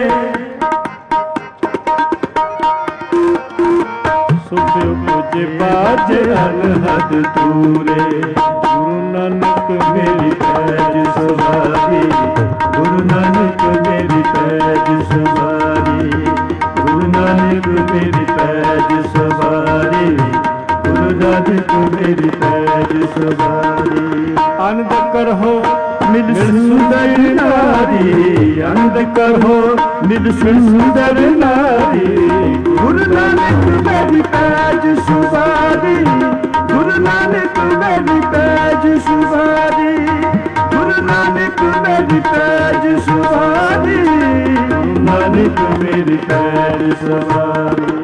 ਸੁਖ ਉਪਜੇ ਬਾਜੇ ਅਨਹਦ ਤੂਰੇ ਗੁਰੂ ਨਾਨਕ ਮੇਰੀ ਪੈਜ ਸਵਾਰੀ ਗੁਰੂ ਨਾਨਕ ਮੇਰੀ ਪੈਜ ਸਵਾਰੀ ਗੁਰੂ ਨਾਨਕ ਮੇਰੀ ਪੈਜ ਸਵਾਰੀ ਗੁਰੂ ਨਾਨਕ ਮੇਰੀ ਪੈਜ ਸਵਾਰੀ ਅਨੰਦ ਕਰਹੁ ਮਿਲ ਸੁੰਦਰ ਨਾਰੀ ਅਨੰਦ ਕਰਹੁ ਮਿਲ ਸੁੰਦਰ ਨਾਰੀ ਗੁਰੂ ਨਾਨਕ ਮੇਰੀ ਪੈਜ ਸਵਾਰੀ ਗੁਰੂ ਨਾਨਕ ਮੇਰੀ ਪੈਜ ਸਵਾਰੀ ਗੁਰੂ ਨਾਨਕ ਮੇਰੀ ਪੈਜ ਸਵਾਰੀ ਨਾਨਕ ਮੇਰੀ ਪੈਜ ਸਵਾਰੀ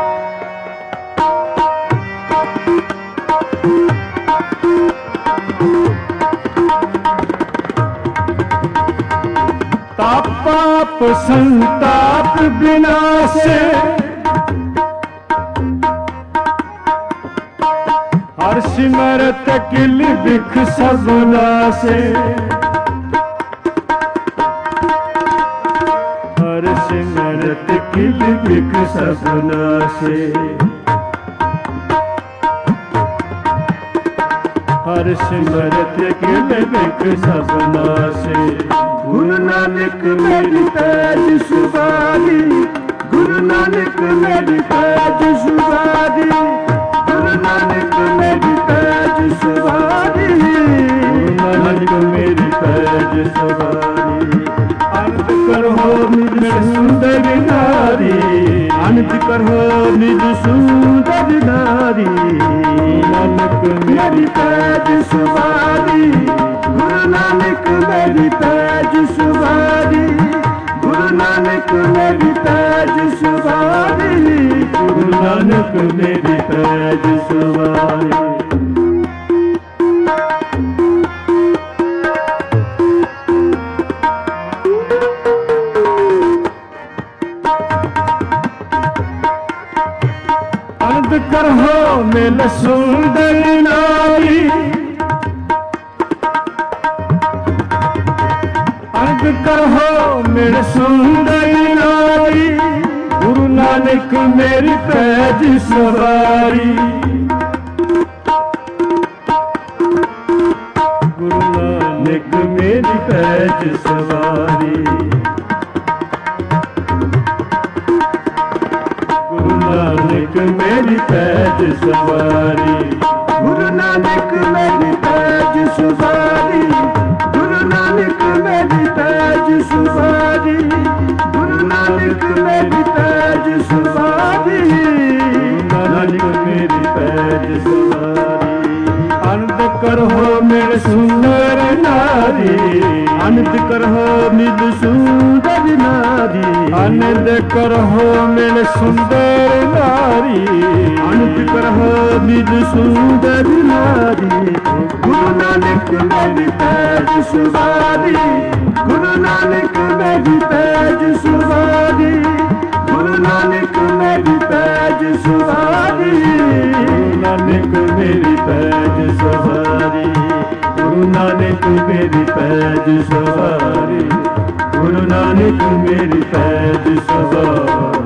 ਤਾਪ ਪਾਪ ਸੰਤਾਪ ਬਿਨਾਸੇ ਹਰ ਸਿਮਰਤ ਕਿਲ ਬਿਖ ਸਭ ਨਾਸੇ ਹਰ ਸਿਮਰਤ ਕਿਲ ਬਿਖ ਸਭ ਨਾਸੇ ਹਰ ਸਿਮਰਤ ਕਿਲ ਬਿਖ ਸਭ ਨਾਸੇ ਗੁਰੂ ਨਾਨਕ ਮੇਰੀ ਪੈਜ ਸਵਾਰੀ ਗੁਰੂ ਨਾਨਕ ਮੇਰੀ ਪੈਜ ਸਵਾਰੀ ਗੁਰੂ ਨਾਨਕ ਮੇਰੀ ਪੈਜ ਸਵਾਰੀ ਗੁਰੂ ਨਾਨਕ ਮੇਰੀ ਪੈਜ ਸਵਾਰੀ ਅਨੰਦ ਕਰਹੁ ਨਿਜ ਸੁੰਦਰ ਨਾਰੀ ਅਨੰਦ ਕਰਹੁ ਨਿਜ ਸੁੰਦਰ ਨਾਰੀ ਨਾਨਕ ਮੇਰੀ ਪੈਜ ਸਵਾਰੀ ਗੁਰੂ ਨਾਨਕ ਮੇਰੀ ਪੈਜ ਸਵਾਰੀ ਗੁਰੂ ਨਾਨਕ ਮੇਰੀ ਪੈਜ ਸਵਾਰੀ ਗੁਰੂ ਨਾਨਕ ਮੇਰੀ ਪੈਜ ਸਵਾਰੀ ਅਨੰਦ ਕਰਹੁ ਮਿਲ ਸੁੰਦਰ ਨਾਰੀ ਅਨੰਦ ਕਰਹੁ ਮਿਲ ਸੁੰਦਰ ਨਾਰੀ ਗੁਰੂ ਨਾਨਕ ਮੇਰੀ ਪੈਜ ਸਵਾਰੀ ਗੁਰੂ ਨਾਨਕ ਮੇਰੀ ਪੈਜ ਸਵਾਰੀ ਗੁਰੂ ਨਾਨਕ ਮੇਰੀ ਪੈਜ ਸਵਾਰੀ ਗੁਰੂ ਨਾਨਕ ਮੇਰੀ ਪੈਜ ਸਵਾਰੀ ਗੁਰੂ ਨਾਨਕ ਮੇਰੀ ਪੈਜ ਸਵਾਰੀ ਗੁਰੂ ਨਾਨਕ ਮੇਰੀ ਪੈਜ ਸਵਾਰੀ ਨਾਨਕ ਮੇਰੀ ਪੈਜ ਸਵਾਰੀ आनंद करहो मिल सुंदर नारी,
आनंद करहो मिल सुंदर नारी। गुरु नानक मेरी पैज सुवारी, गुरु नानक मेरी पैज सुवारी, गुरु नानक मेरी पैज सुवारी,
गुरु नानक मेरी पैज सवारी,
गुरु नानक मेरी पैज सवारी, गुरु नानक मेरी पैज सवारी।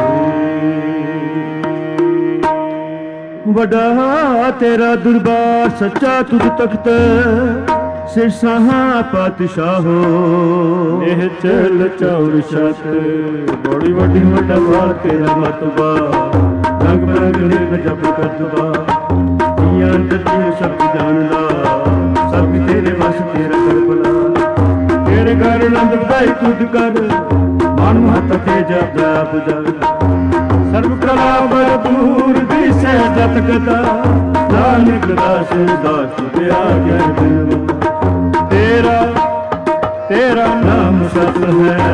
वड्डा तेरा दरबार सच्चा तुझ तख्त, सिरसाहा पातशाहो।
एह चल चौर छत बड़ी वड्डी वड्डा बार तेरा मतबा,
रंग बरंग निर्ग जप करतबा। जियां दती सब जानदा, सब तेरे वश तेरा कर भला। तेरे घर नंद बधाई तुद कर, मन महत तेज जाप जग। सर्व कला भरपूर दिसे जत कथा, नानक दास दास पिया ज्ञान।
तेरा तेरा नाम सत है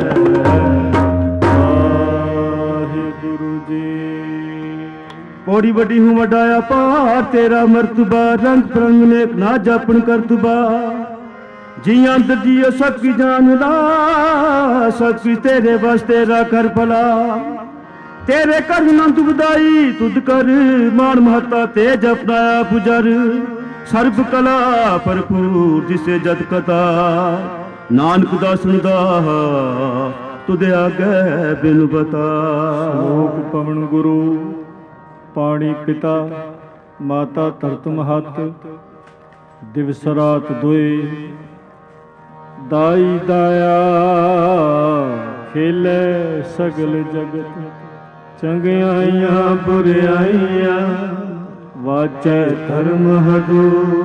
वाहिगुरु जी।
बड़ी बड़ी हूँ वड्डा अपार तेरा मर्तबा, रंग बिरंग नेक ना जापन करतबा। जियां अंदर जियो सब की जानदा, सब की तेरे बस तेरा कर भला। तेरे कर नंद बधाई तुद कर, मान महता तेज अपनाया पुजर। सर्ब कला भरपूर जिसे जद कथा, नानक दास सुनदा तुदे आगे बिन बता।
श्लोक पवन गुरु पाणी पिता, माता धरत महत। दिवस रात दोए दाई दाया, खेले सगल जगत। चंगियाइयां बुराइयां वाचे धर्म हदू,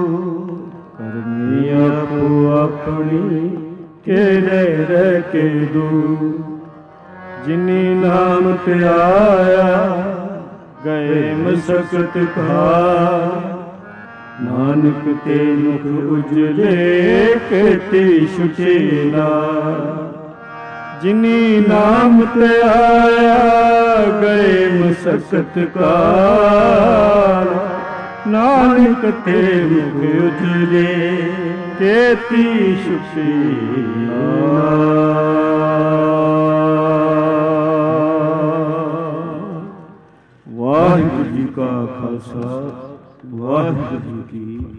करनी आपो अपनी केड़े रह के दू। जिनी नाम ते आया गए मसकत खा, नानक ते मुख उजले केती सुचेला। जिनी नाम ते आया गए मसकत काल, नानक ते मुख उजले केती सुशीला। वाहिगुरु जी का खालसा, वाहिगुरु जी की